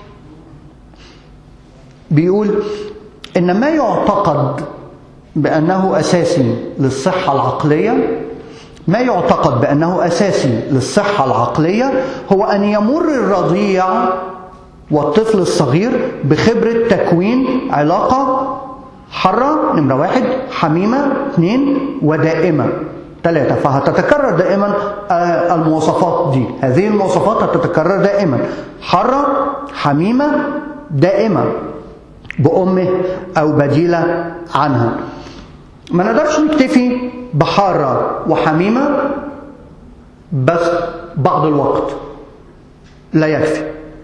بيقول إن ما يعتقد بأنه أساسي للصحة العقلية ما يعتقد بأنه أساسي للصحة العقلية هو أن يمر الرضيع والطفل الصغير بخبرة تكوين علاقة حرة، نمرة واحد، حميمة، اثنين، ودائمة، ثلاثة. فهتتكرر دائما المواصفات دي، هذه المواصفات هتتكرر دائما: حرة، حميمة، دائمة، بأمه أو بديلة عنها. ما نقدرش نكتفي بحارة وحميمة بس بعض الوقت، لا يكفي.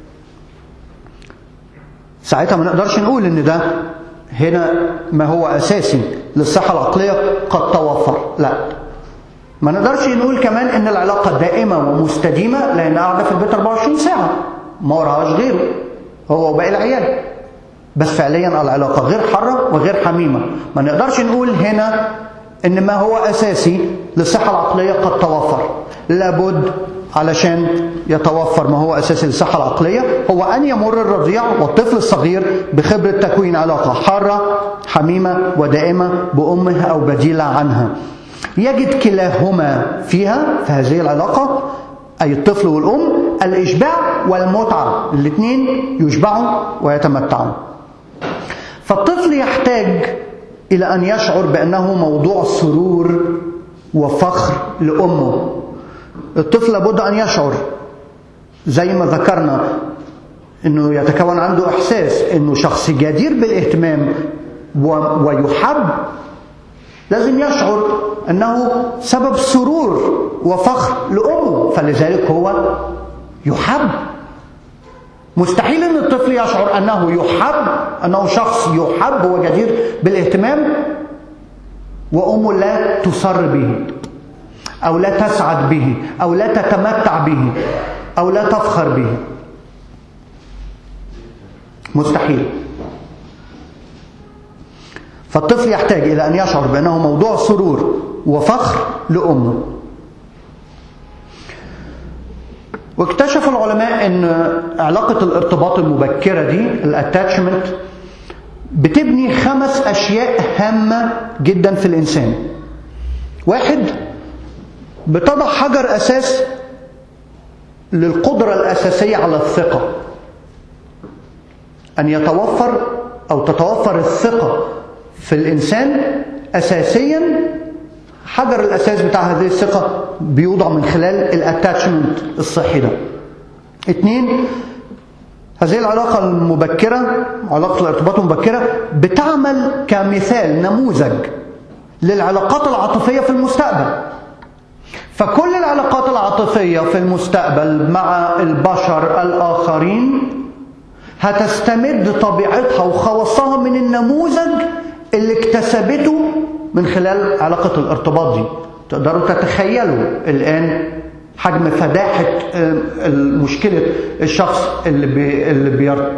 ساعتها ما نقدرش نقول ان ده هنا ما هو أساسي للصحة العقلية قد توفر، لا. ما نقدرش نقول كمان ان العلاقة دائمة ومستديمة لان قاعدة في البيت أربعة وعشرين ساعة ما وراهاش غيره هو وباقي العيال، بس فعليا العلاقة غير حرة وغير حميمة. ما نقدرش نقول هنا ان ما هو أساسي للصحة العقلية قد توفر. لابد علشان يتوفر ما هو أساسي للصحة العقلية هو أن يمر الرضيع والطفل الصغير بخبرة تكوين علاقة حارة، حميمة، ودائمة بأمه أو بديلة عنها، يجد كلاهما فيها في هذه العلاقة، أي الطفل والأم، الإشباع والمتعة، الاثنين يشبعوا ويتمتعوا. فالطفل يحتاج إلى أن يشعر بأنه موضوع سرور وفخر لأمه. الطفل لابد أن يشعر زي ما ذكرنا أنه يتكون عنده إحساس أنه شخص جدير بالاهتمام ويحب، لازم يشعر أنه سبب سرور وفخر لأمه، فلذلك هو يحب. مستحيل أن الطفل يشعر أنه يحب، أنه شخص يحب وجدير بالاهتمام وأمه لا تسر به أو لا تسعد به أو لا تتمتع به أو لا تفخر به. مستحيل. فالطفل يحتاج إلى أن يشعر بأنه موضوع سرور وفخر لأمه. واكتشف العلماء أن علاقة الارتباط المبكرة دي، الاتاتشمنت، بتبني خمس أشياء هامة جدا في الإنسان. واحد، بتضع حجر أساس للقدرة الأساسية على الثقة، أن يتوفر أو تتوفر الثقة في الإنسان أساسيا. حجر الأساس بتاع هذه الثقة بيوضع من خلال الاتاتشمنت الصحي ده. اثنين، هذه العلاقة المبكرة، علاقة الارتباط المبكرة، بتعمل كمثال نموذج للعلاقات العاطفية في المستقبل. فكل العلاقات العاطفية في المستقبل مع البشر الآخرين هتستمد طبيعتها وخواصها من النموذج اللي اكتسبته من خلال علاقة الارتباط دي. تقدروا تتخيلوا الآن حجم فداحة المشكلة الشخص اللي بي اللي بير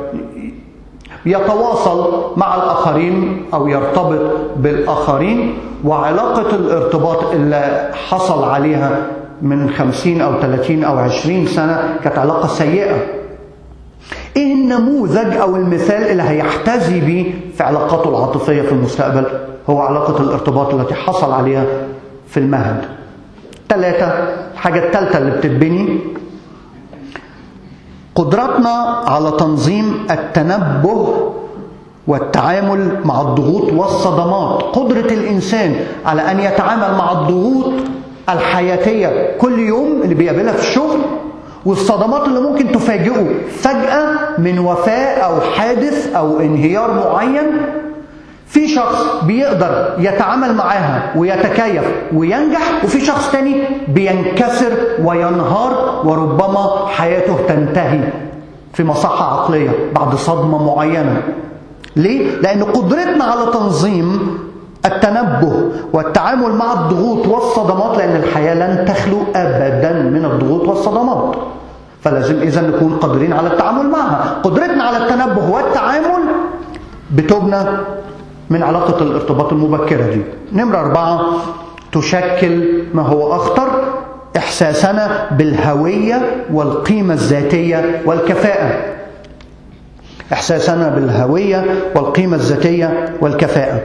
يتواصل مع الآخرين أو يرتبط بالآخرين، وعلاقة الارتباط اللي حصل عليها من خمسين أو ثلاثين أو عشرين سنة كانت علاقة سيئة. إيه النموذج أو المثال اللي هيحتذي به في علاقاته العاطفية في المستقبل؟ هو علاقة الارتباط التي حصل عليها في المهد. ثلاثة، الحاجة الثالثة اللي بتتبني قدرتنا على تنظيم التنبه والتعامل مع الضغوط والصدمات، قدرة الإنسان على أن يتعامل مع الضغوط الحياتية كل يوم اللي بيقابلها في الشغل، والصدمات اللي ممكن تفاجئه فجأة من وفاة أو حادث أو انهيار معين. في شخص بيقدر يتعامل معاها ويتكيف وينجح، وفي شخص تاني بينكسر وينهار وربما حياته تنتهي في مصحة عقلية بعد صدمة معينة. ليه؟ لأن قدرتنا على تنظيم التنبه والتعامل مع الضغوط والصدمات، لأن الحياة لن تخلو أبدا من الضغوط والصدمات، فلازم إذن نكون قادرين على التعامل معها. قدرتنا على التنبه والتعامل بتبنى من علاقة الارتباط المبكرة دي. نمرة أربعة، تشكل ما هو أخطر، إحساسنا بالهوية والقيمة الذاتية والكفاءة. إحساسنا بالهوية والقيمة الذاتية والكفاءة.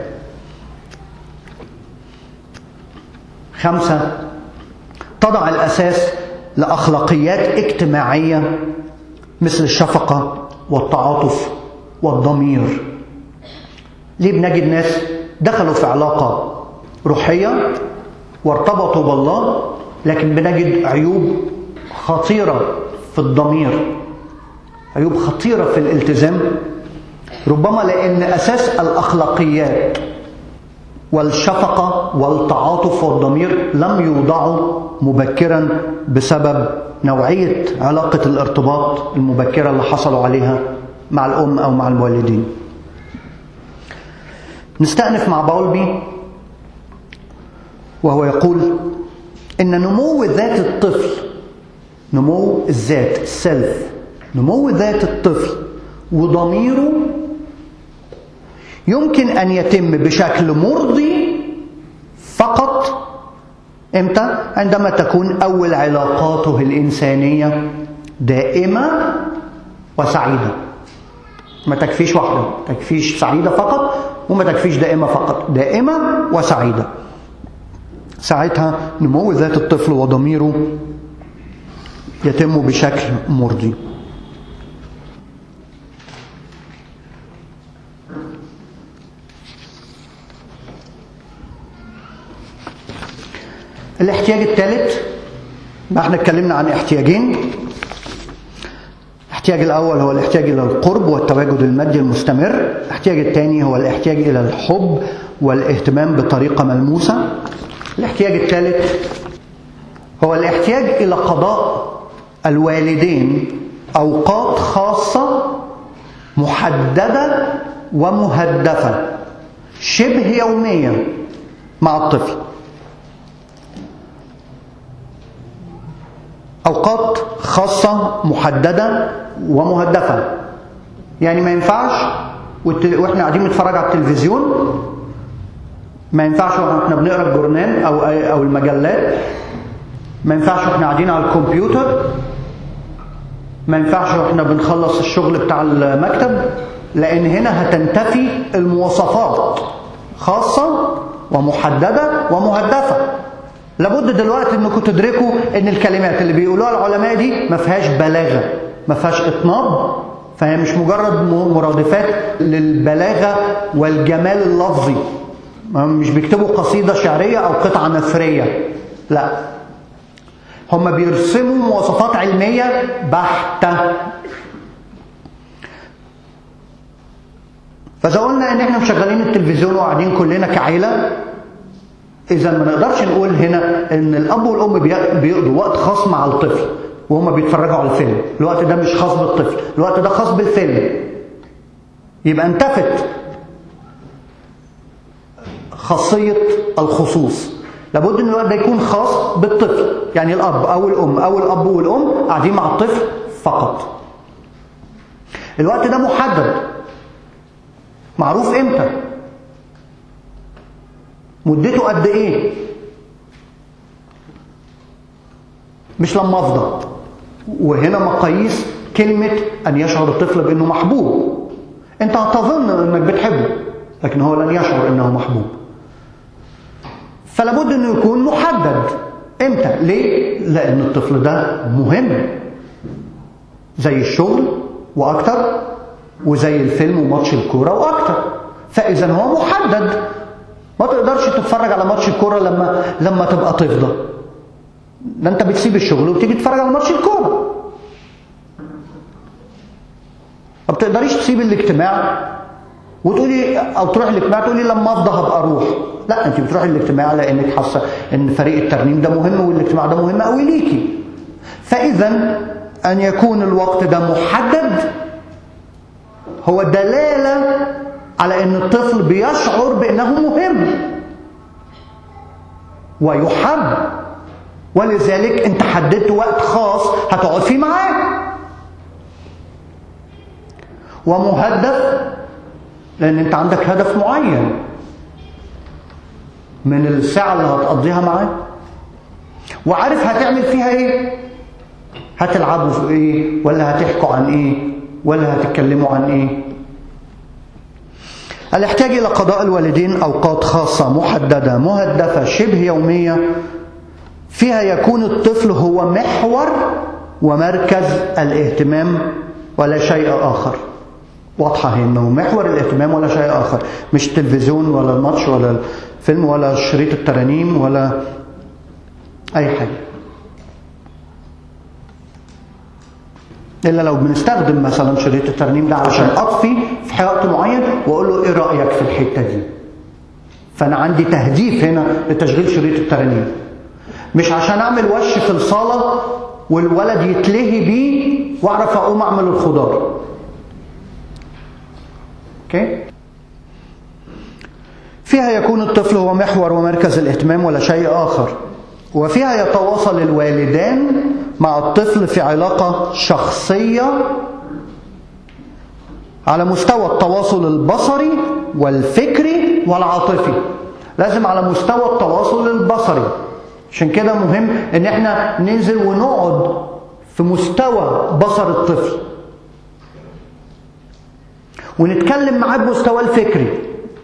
خمسة، تضع الأساس لأخلاقيات اجتماعية مثل الشفقة والتعاطف والضمير. ليه بنجد ناس دخلوا في علاقة روحية وارتبطوا بالله، لكن بنجد عيوب خطيرة في الضمير، عيوب خطيرة في الالتزام، ربما لأن أساس الأخلاقيات والشفقة والتعاطف والضمير لم يوضعوا مبكرا بسبب نوعية علاقة الارتباط المبكرة اللي حصلوا عليها مع الأم أو مع الوالدين. نستأنف مع باولبي وهو يقول إن نمو ذات الطفل، نمو الذات السلف، نمو ذات الطفل وضميره يمكن أن يتم بشكل مرضي فقط إمتى؟ عندما تكون أول علاقاته الإنسانية دائمة وسعيدة. ما تكفيش واحدة، ما تكفيش سعيدة فقط، وما تكفيش دائمة فقط، دائمة وسعيدة. ساعتها نمو ذات الطفل وضميره يتم بشكل مرضي. الاحتياج الثالث، ما احنا اتكلمنا عن احتياجين. الاحتياج الأول هو الاحتياج إلى القرب والتواجد المادي المستمر. الاحتياج الثاني هو الاحتياج إلى الحب والاهتمام بطريقة ملموسة. الاحتياج الثالث هو الاحتياج إلى قضاء الوالدين أوقات خاصة محددة ومهدفة شبه يومية مع الطفل. أوقات خاصة محددة ومهدفة، يعني ما ينفعش وإحنا قاعدين نتفرج على التلفزيون، ما ينفعش وإحنا بنقرأ الجورنال أو أو المجلات، ما ينفعش وإحنا قاعدين على الكمبيوتر، ما ينفعش وإحنا بنخلص الشغل بتاع المكتب، لأن هنا هتنتفي المواصفات خاصة ومحددة ومهدفة. لابد دلوقتي انكم تدركوا ان الكلمات اللي بيقولوها العلماء دي ما فيهاش بلاغه، ما فيهاش اطناب، فهي مش مجرد مرادفات للبلاغه والجمال اللفظي. مش بيكتبوا قصيده شعريه او قطعه نثريه، لا، هم بيرسموا مواصفات علميه بحته. فاذا قلنا ان احنا مشغلين التلفزيون وقاعدين كلنا كعيله، إذا ما نقدرش نقول هنا إن الأب والأم بيقضوا وقت خاص مع الطفل وهم بيتفرجوا على الفيلم. الوقت ده مش خاص بالطفل، الوقت ده خاص بالفيلم. يبقى انتفت خاصية الخصوص. لابد إن الوقت ده يكون خاص بالطفل، يعني الأب أو الأم أو الأب والأم قاعدين مع الطفل فقط. الوقت ده محدد، معروف إمتى، مدته قد ايه، مش لما افضى. وهنا مقاييس كلمة ان يشعر الطفل بانه محبوب. انت هتظن انك بتحبه، لكن هو لن يشعر انه محبوب. فلابد انه يكون محدد. امتى؟ ليه؟ لان الطفل ده مهم. زي الشغل وأكتر، وزي الفيلم وماتش الكورة وأكتر. فإذا هو محدد، ما تقدرش تتفرج على ماتش الكورة لما لما تبقى تفضى. ده أنت بتسيب الشغل وتيجي تتفرج على ماتش الكورة. ما بتقدريش تسيب الاجتماع وتقولي او تروح الاجتماع تقولي لما افضى هبقى اروح. لا، انت بتروحي الاجتماع لانك حاسه ان فريق الترنيم ده مهم والاجتماع ده مهم قوي ليكي. فاذا ان يكون الوقت ده محدد هو دلاله على ان الطفل بيشعر بانه مهم ويحب، ولذلك انت حددت وقت خاص هتقعد فيه معاه. ومهدف لأن أنت عندك هدف معين من الساعة اللي هتقضيها معاه، وعارف هتعمل فيها إيه، هتلعبوا في إيه، ولا هتحكوا عن إيه، ولا هتتكلموا عن إيه. الاحتياج إلى قضاء الوالدين أوقات خاصة محددة مهدفة شبه يومية فيها يكون الطفل هو محور ومركز الاهتمام ولا شيء آخر. واضحة هي انه محور الاهتمام ولا شيء اخر، مش التلفزيون ولا الماتش ولا الفيلم ولا شريط الترانيم ولا اي حاجة. الا لو بنستخدم مثلا شريط الترانيم ده علشان اطفي في وقت معين واقول له ايه رأيك في الحتة دي، فانا عندي تهديف هنا لتشغيل شريط الترانيم، مش عشان اعمل وش في الصالة والولد يتلهي بيه واعرف اقوم اعمل الخضار. اوكي؟ فيها يكون الطفل هو محور ومركز الاهتمام ولا شيء آخر، وفيها يتواصل الوالدان مع الطفل في علاقة شخصية على مستوى التواصل البصري والفكري والعاطفي. لازم على مستوى التواصل البصري، عشان كده مهم ان احنا ننزل ونقعد في مستوى بصر الطفل ونتكلم معاه بمستوى الفكري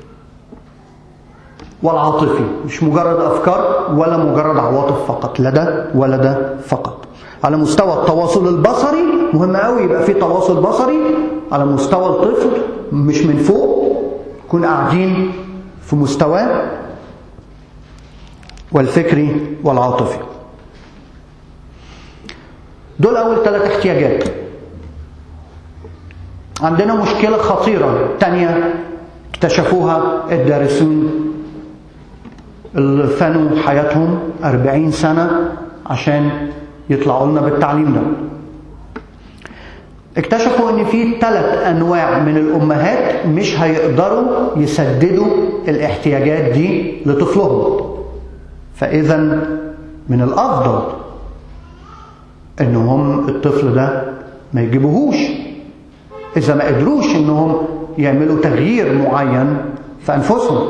والعاطفي، مش مجرد أفكار ولا مجرد عواطف فقط، لا ده ولا ده فقط. على مستوى التواصل البصري مهم قوي يبقى في تواصل بصري على مستوى الطفل، مش من فوق، نكون قاعدين في مستواه، والفكري والعاطفي. دول أول ثلاث احتياجات. عندنا مشكلة خطيرة تانية اكتشفوها الدارسون اللي فنوا حياتهم أربعين سنة عشان يطلعوا لنا بالتعليم ده. اكتشفوا ان في ثلاث انواع من الامهات مش هيقدروا يسددوا الاحتياجات دي لطفلهم. فاذا من الافضل انهم الطفل ده ما يجيبوهوش إذا ما قدروش إنهم يعملوا تغيير معين في أنفسهم.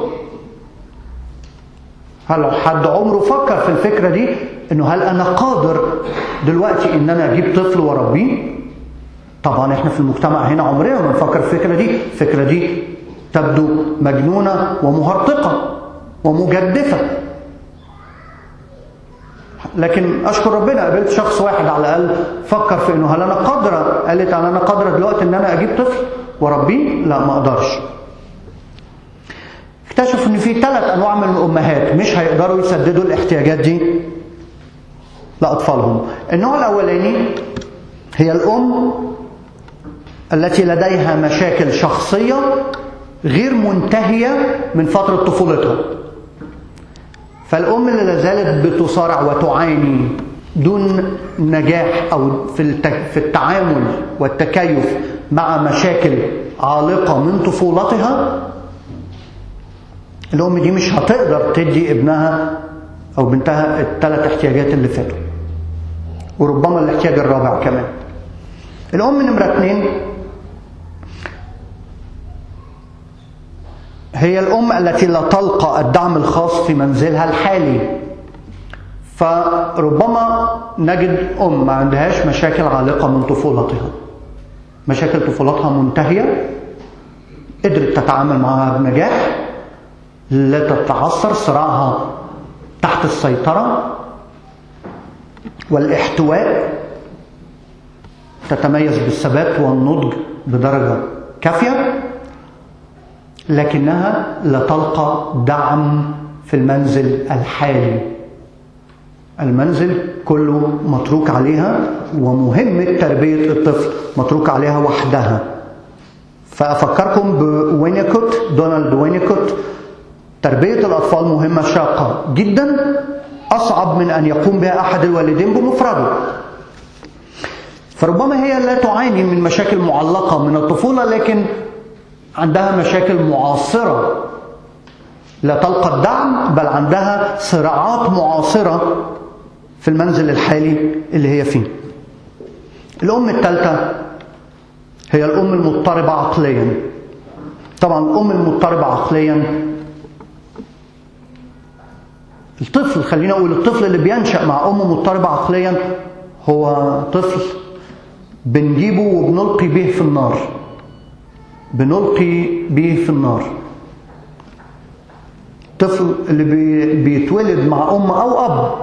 هل لو حد عمره فكر في الفكرة دي إنه هل أنا قادر دلوقتي إن أنا أجيب طفل وأربيه؟ طبعا إحنا في المجتمع هنا عمرنا ما نفكر في الفكرة دي. الفكرة دي تبدو مجنونة ومهرطقة ومجدفة. لكن أشكر ربنا قابلت شخص واحد على الأقل فكر في إنه هل أنا قادرة، قالت هل أنا قادرة دلوقتي إن أنا أجيب طفل وأربيه؟ لا، ما أقدرش. اكتشفوا إن في ثلاث أنواع من الأمهات مش هيقدروا يسددوا الاحتياجات دي لأطفالهم. النوع الأولاني هي الأم التي لديها مشاكل شخصية غير منتهية من فترة طفولتها. فالأم اللي لازالت بتصارع وتعاني دون نجاح أو في التعامل والتكيف مع مشاكل عالقة من طفولتها، الأم دي مش هتقدر تدي ابنها أو بنتها الثلاث احتياجات اللي فاتوا، وربما الاحتياج الرابع كمان. الأم نمرة اثنين هي الأم التي لا تلقى الدعم الخاص في منزلها الحالي. فربما نجد أم ما عندهاش مشاكل عالقة من طفولتها، مشاكل طفولتها منتهية، قدرت تتعامل معها بنجاح، لا تتعثر، صراعها تحت السيطرة والاحتواء، تتميز بالثبات والنضج بدرجة كافية، لكنها لا تلقى دعم في المنزل الحالي. المنزل كله متروك عليها، ومهمة تربية الطفل متروك عليها وحدها. فأفكركم بوينيكوت، دونالد وينيكوت: تربية الأطفال مهمة شاقة جدا، أصعب من أن يقوم بها أحد الوالدين بمفرده. فربما هي لا تعاني من مشاكل معلقة من الطفولة، لكن عندها مشاكل معاصرة لا تلقى الدعم، بل عندها صراعات معاصرة في المنزل الحالي اللي هي فيه. الأم الثالثة هي الأم المضطربة عقليا. طبعا الأم المضطربة عقليا، الطفل، خلينا أقول الطفل اللي بينشأ مع أم مضطربة عقليا هو طفل بنجيبه وبنلقي به في النار، بنلقي به في النار. الطفل اللي بيتولد مع أم أو أب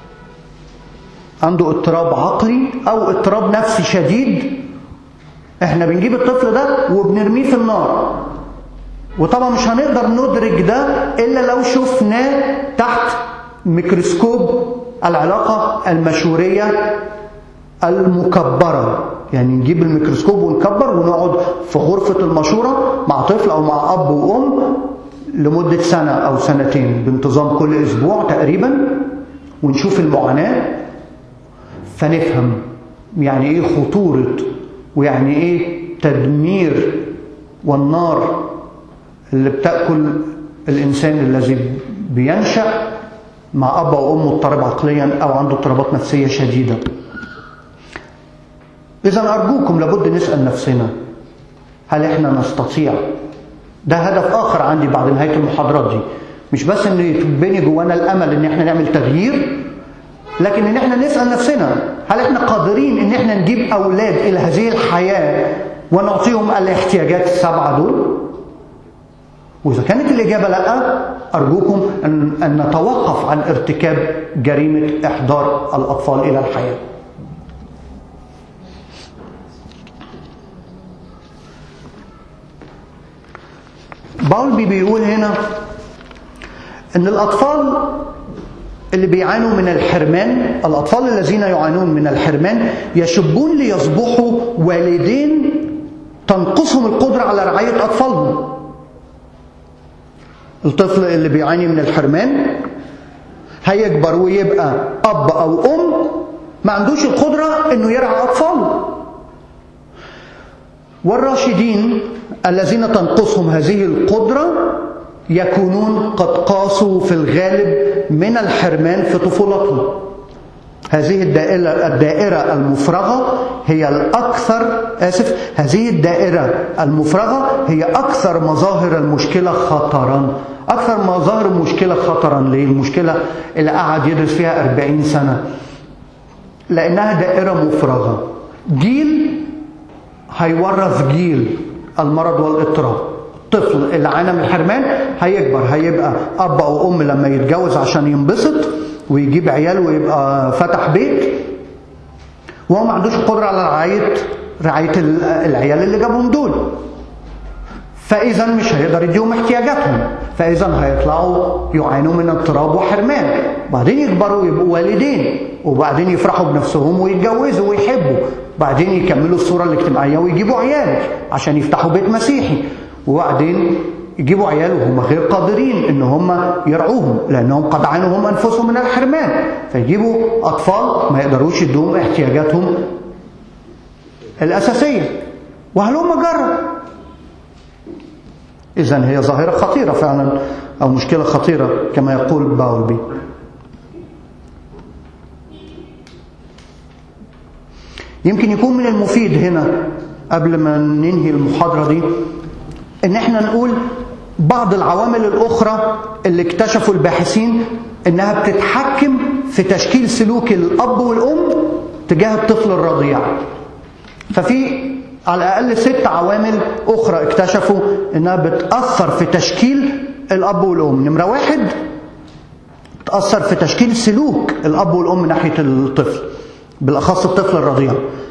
عنده اضطراب عقلي أو اضطراب نفسي شديد، احنا بنجيب الطفل ده وبنرميه في النار. وطبعا مش هنقدر ندرك ده إلا لو شفناه تحت ميكروسكوب العلاقة المشورية المكبرة. يعني نجيب الميكروسكوب ونكبر ونقعد في غرفة المشورة مع طفل أو مع أب وأم لمدة سنة أو سنتين بانتظام كل أسبوع تقريبا، ونشوف المعاناة، فنفهم يعني إيه خطورة ويعني إيه تدمير والنار اللي بتأكل الإنسان الذي بينشأ مع أب أو أم مضطرب عقليا أو عنده اضطرابات نفسية شديدة. إذا أرجوكم لابد نسأل نفسنا، هل إحنا نستطيع؟ ده هدف آخر عندي بعد نهاية المحاضرات دي، مش بس إن يتبني جوانا الأمل إن إحنا نعمل تغيير، لكن إن إحنا نسأل نفسنا، هل إحنا قادرين إن إحنا نجيب أولاد إلى هذه الحياة ونعطيهم الاحتياجات السبعة دول؟ وإذا كانت الإجابة لا، أرجوكم أن, أن نتوقف عن ارتكاب جريمة إحضار الأطفال إلى الحياة. باولبي بيقول هنا أن الأطفال اللي بيعانوا من الحرمان، الأطفال الذين يعانون من الحرمان يشبون ليصبحوا والدين تنقصهم القدرة على رعاية أطفالهم. الطفل اللي بيعاني من الحرمان هيكبر ويبقى أب أو أم ما عندوش القدرة إنه يرعى أطفاله. والراشدين الذين تنقصهم هذه القدرة يكونون قد قاسوا في الغالب من الحرمان في طفولتهم. هذه الدائرة, الدائرة المفرغة هي الأكثر آسف هذه الدائرة المفرغة هي أكثر مظاهر المشكلة خطرا. أكثر مظاهر المشكلة خطرا ليه؟ المشكلة اللي قعد يدرس فيها أربعين سنة، لأنها دائرة مفرغة. جيل هيورث جيل المرض والاضطراب. الطفل اللي عانى من الحرمان هيكبر هيبقى أب أو أم لما يتجوز عشان ينبسط ويجيب عيال ويبقى فتح بيت، وهو ما عندوش قدرة على رعاية رعاية العيال اللي جابهم دول، فإذا مش هيقدر يديهم احتياجاتهم، فإذا هيطلعوا يعانوا من اضطراب وحرمان، وبعدين يكبروا يبقوا والدين، وبعدين يفرحوا بنفسهم ويتجوزوا ويحبوا، بعدين يكملوا الصورة الاجتماعية ويجيبوا عيال عشان يفتحوا بيت مسيحي، وبعدين يجيبوا عيال وهم غير قادرين ان هم يرعوهم لانهم قد عانوا هم انفسهم من الحرمان، فيجيبوا اطفال ما يقدروش يدوهم احتياجاتهم الاساسيه، وهلهم جرب. اذا هي ظاهره خطيره فعلا، او مشكله خطيره كما يقول باولبي. يمكن يكون من المفيد هنا قبل ما ننهي المحاضره دي ان احنا نقول بعض العوامل الأخرى اللي اكتشفوا الباحثين إنها بتتحكم في تشكيل سلوك الأب والأم تجاه الطفل الرضيع. ففي على الأقل ست عوامل أخرى اكتشفوا إنها بتأثر في تشكيل الأب والأم. نمرة واحد، بتأثر في تشكيل سلوك الأب والأم ناحية الطفل، بالأخص الطفل الرضيع.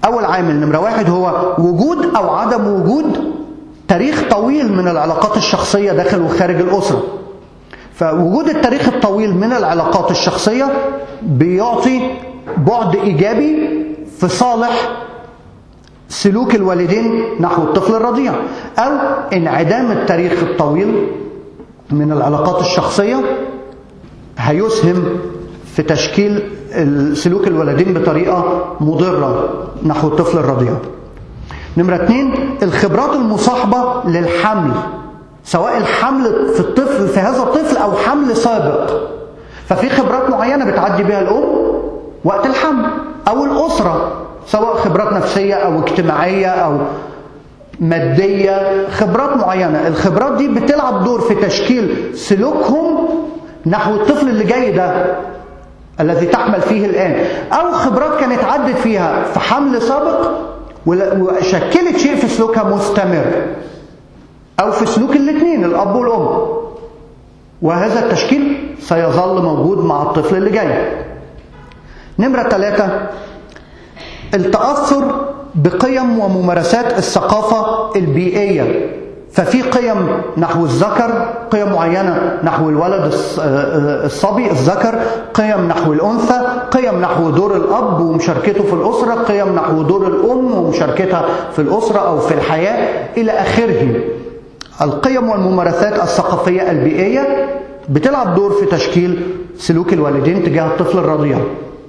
أول عامل نمرة واحد هو وجود أو عدم وجود تاريخ طويل من العلاقات الشخصية داخل وخارج الأسرة. فوجود التاريخ الطويل من العلاقات الشخصية بيعطي بعد إيجابي في صالح سلوك الوالدين نحو الطفل الرضيع، أو انعدام التاريخ الطويل من العلاقات الشخصية هيسهم في تشكيل سلوك الوالدين بطريقة مضرة نحو الطفل الرضيع. نمرة اتنين، الخبرات المصاحبة للحمل، سواء الحمل في الطفل في هذا الطفل أو حمل سابق. ففي خبرات معينة بتعدي بها الأم وقت الحمل أو الأسرة، سواء خبرات نفسية أو اجتماعية أو مادية، خبرات معينة. الخبرات دي بتلعب دور في تشكيل سلوكهم نحو الطفل اللي جاي ده الذي تحمل فيه الآن، أو خبرات كانت عدت فيها في حمل سابق وشكلت شيء في سلوكها مستمر، أو في سلوك الاثنين الأب والأم، وهذا التشكيل سيظل موجود مع الطفل اللي جاي. نمرة ثلاثة، التأثر بقيم وممارسات الثقافة البيئية. ففي قيم نحو الذكر، قيم معينة نحو الولد الصبي الذكر، قيم نحو الأنثى، قيم نحو دور الأب ومشاركته في الأسرة، قيم نحو دور الأم ومشاركتها في الأسرة أو في الحياة إلى آخره. القيم والممارسات الثقافية البيئية بتلعب دور في تشكيل سلوك الوالدين تجاه الطفل الرضيع.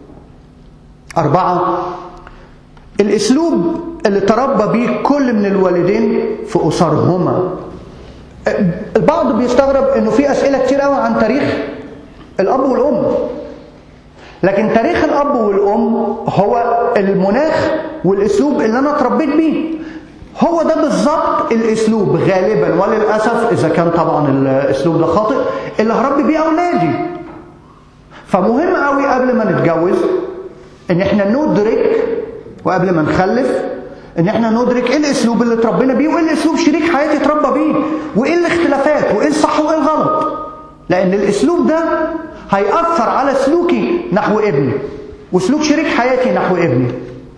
أربعة، الأسلوب اللي تربى به كل من الوالدين في أسرهما. البعض بيستغرب إنه في أسئلة كتير قوي عن تاريخ الأب والأم، لكن تاريخ الأب والأم هو المناخ والأسلوب اللي أنا اتربيت بيه. هو ده بالظبط الأسلوب غالبا، وللأسف إذا كان طبعا الأسلوب ده خاطئ، اللي هربي بيه أولادي. فمهم قوي قبل ما نتجوز إن احنا ندرك، وقبل ما نخلف ان احنا ندرك ايه الاسلوب اللي اتربينا بيه، وايه الاسلوب شريك حياتي اتربى بيه، وايه الاختلافات، وايه الصح وايه الغلط. لان الاسلوب ده هيأثر على سلوكي نحو ابني وسلوك شريك حياتي نحو ابني.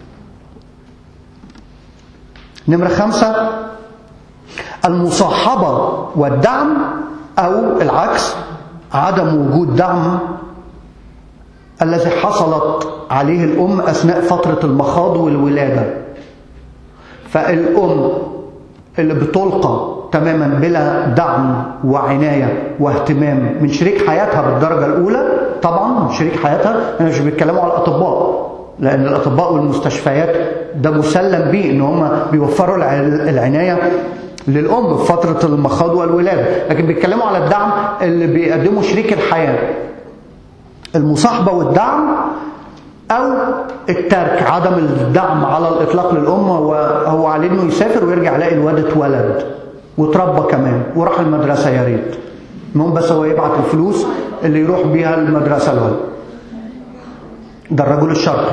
نمرة خمسة، المصاحبة والدعم، او العكس عدم وجود دعم الذي حصلت عليه الأم أثناء فترة المخاض والولادة. فالأم اللي بتلقى تماما بلا دعم وعناية واهتمام من شريك حياتها بالدرجة الأولى، طبعا شريك حياتها، أنا مش بيتكلموا على الأطباء، لأن الأطباء والمستشفيات ده مسلم به إن هم بيوفروا العناية للأم في فترة المخاض والولادة، لكن بيتكلموا على الدعم اللي بيقدمه شريك الحياة. المصاحبة والدعم أو الترك، عدم الدعم على الإطلاق للأم، هو عليه إنه يسافر ويرجع يلاقي الواد اتولد وتربى كمان وراح المدرسة، يا ريت المهم بس هو يبعت الفلوس اللي يروح بيها المدرسة الولد. ده الرجل الشرقي.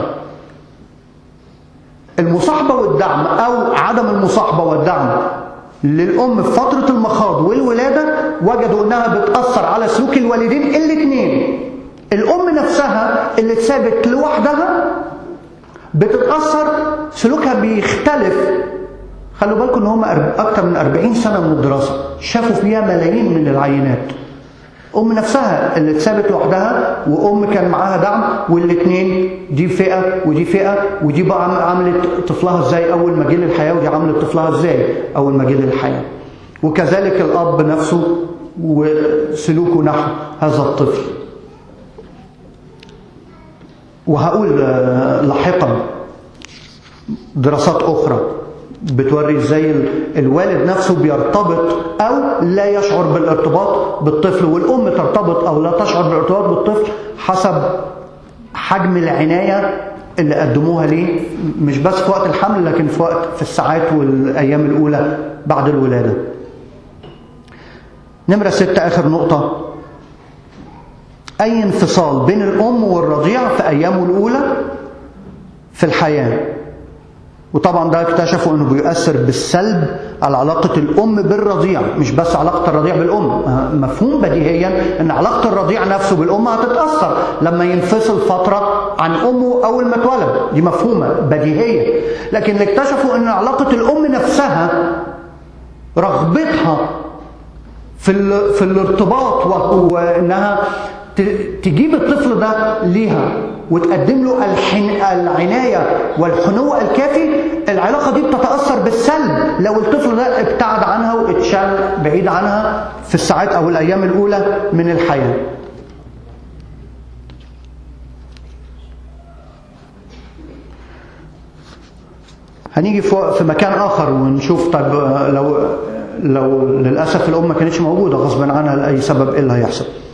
المصاحبة والدعم أو عدم المصاحبة والدعم للأم في فترة المخاض والولادة وجدوا إنها بتأثر على سلوك الوالدين الاثنين. الأم نفسها اللي اتثابت لوحدها بتتأثر، سلوكها بيختلف. خلوا بالكم ان هم أكتر من أربعين سنة من الدراسة شافوا فيها ملايين من العينات. أم نفسها اللي اتثابت لوحدها وأم كان معاها دعم، والاثنين دي فئة ودي فئة، ودي بقى عملت طفلها ازاي أول ما جه للحياة، ودي عملت طفلها ازاي أول ما جه للحياة. وكذلك الأب نفسه وسلوكه نحو هذا الطفل. وهقول لاحقا دراسات أخرى بتوري ازاي الوالد نفسه بيرتبط أو لا يشعر بالارتباط بالطفل، والأم ترتبط أو لا تشعر بالارتباط بالطفل حسب حجم العناية اللي قدموها ليه، مش بس في وقت الحمل لكن في وقت في الساعات والأيام الأولى بعد الولادة. نمرة ستة، آخر نقطة، أي انفصال بين الأم والرضيع في أيامه الأولى في الحياة، وطبعا ده اكتشفوا انه بيؤثر بالسلب على علاقة الام بالرضيع، مش بس علاقة الرضيع بالام. مفهوم بديهيا ان علاقة الرضيع نفسه بالام هتتأثر لما ينفصل فترة عن امه اول ما اتولد، دي مفهومة بديهية. لكن اللي اكتشفوا ان علاقة الام نفسها رغبتها في ال... في الارتباط وانها ت... تجيب الطفل ده ليها وتقدم له الحن... العناية والحنوة الكافي، العلاقة دي بتتأثر بالسلب لو الطفل ده ابتعد عنها واتشال بعيد عنها في الساعات أو الأيام الأولى من الحياة. هنيجي في مكان آخر ونشوف طيب لو لو للأسف الأم ما كانتش موجودة غصبا عنها لأي سبب إيه اللي هيحصل.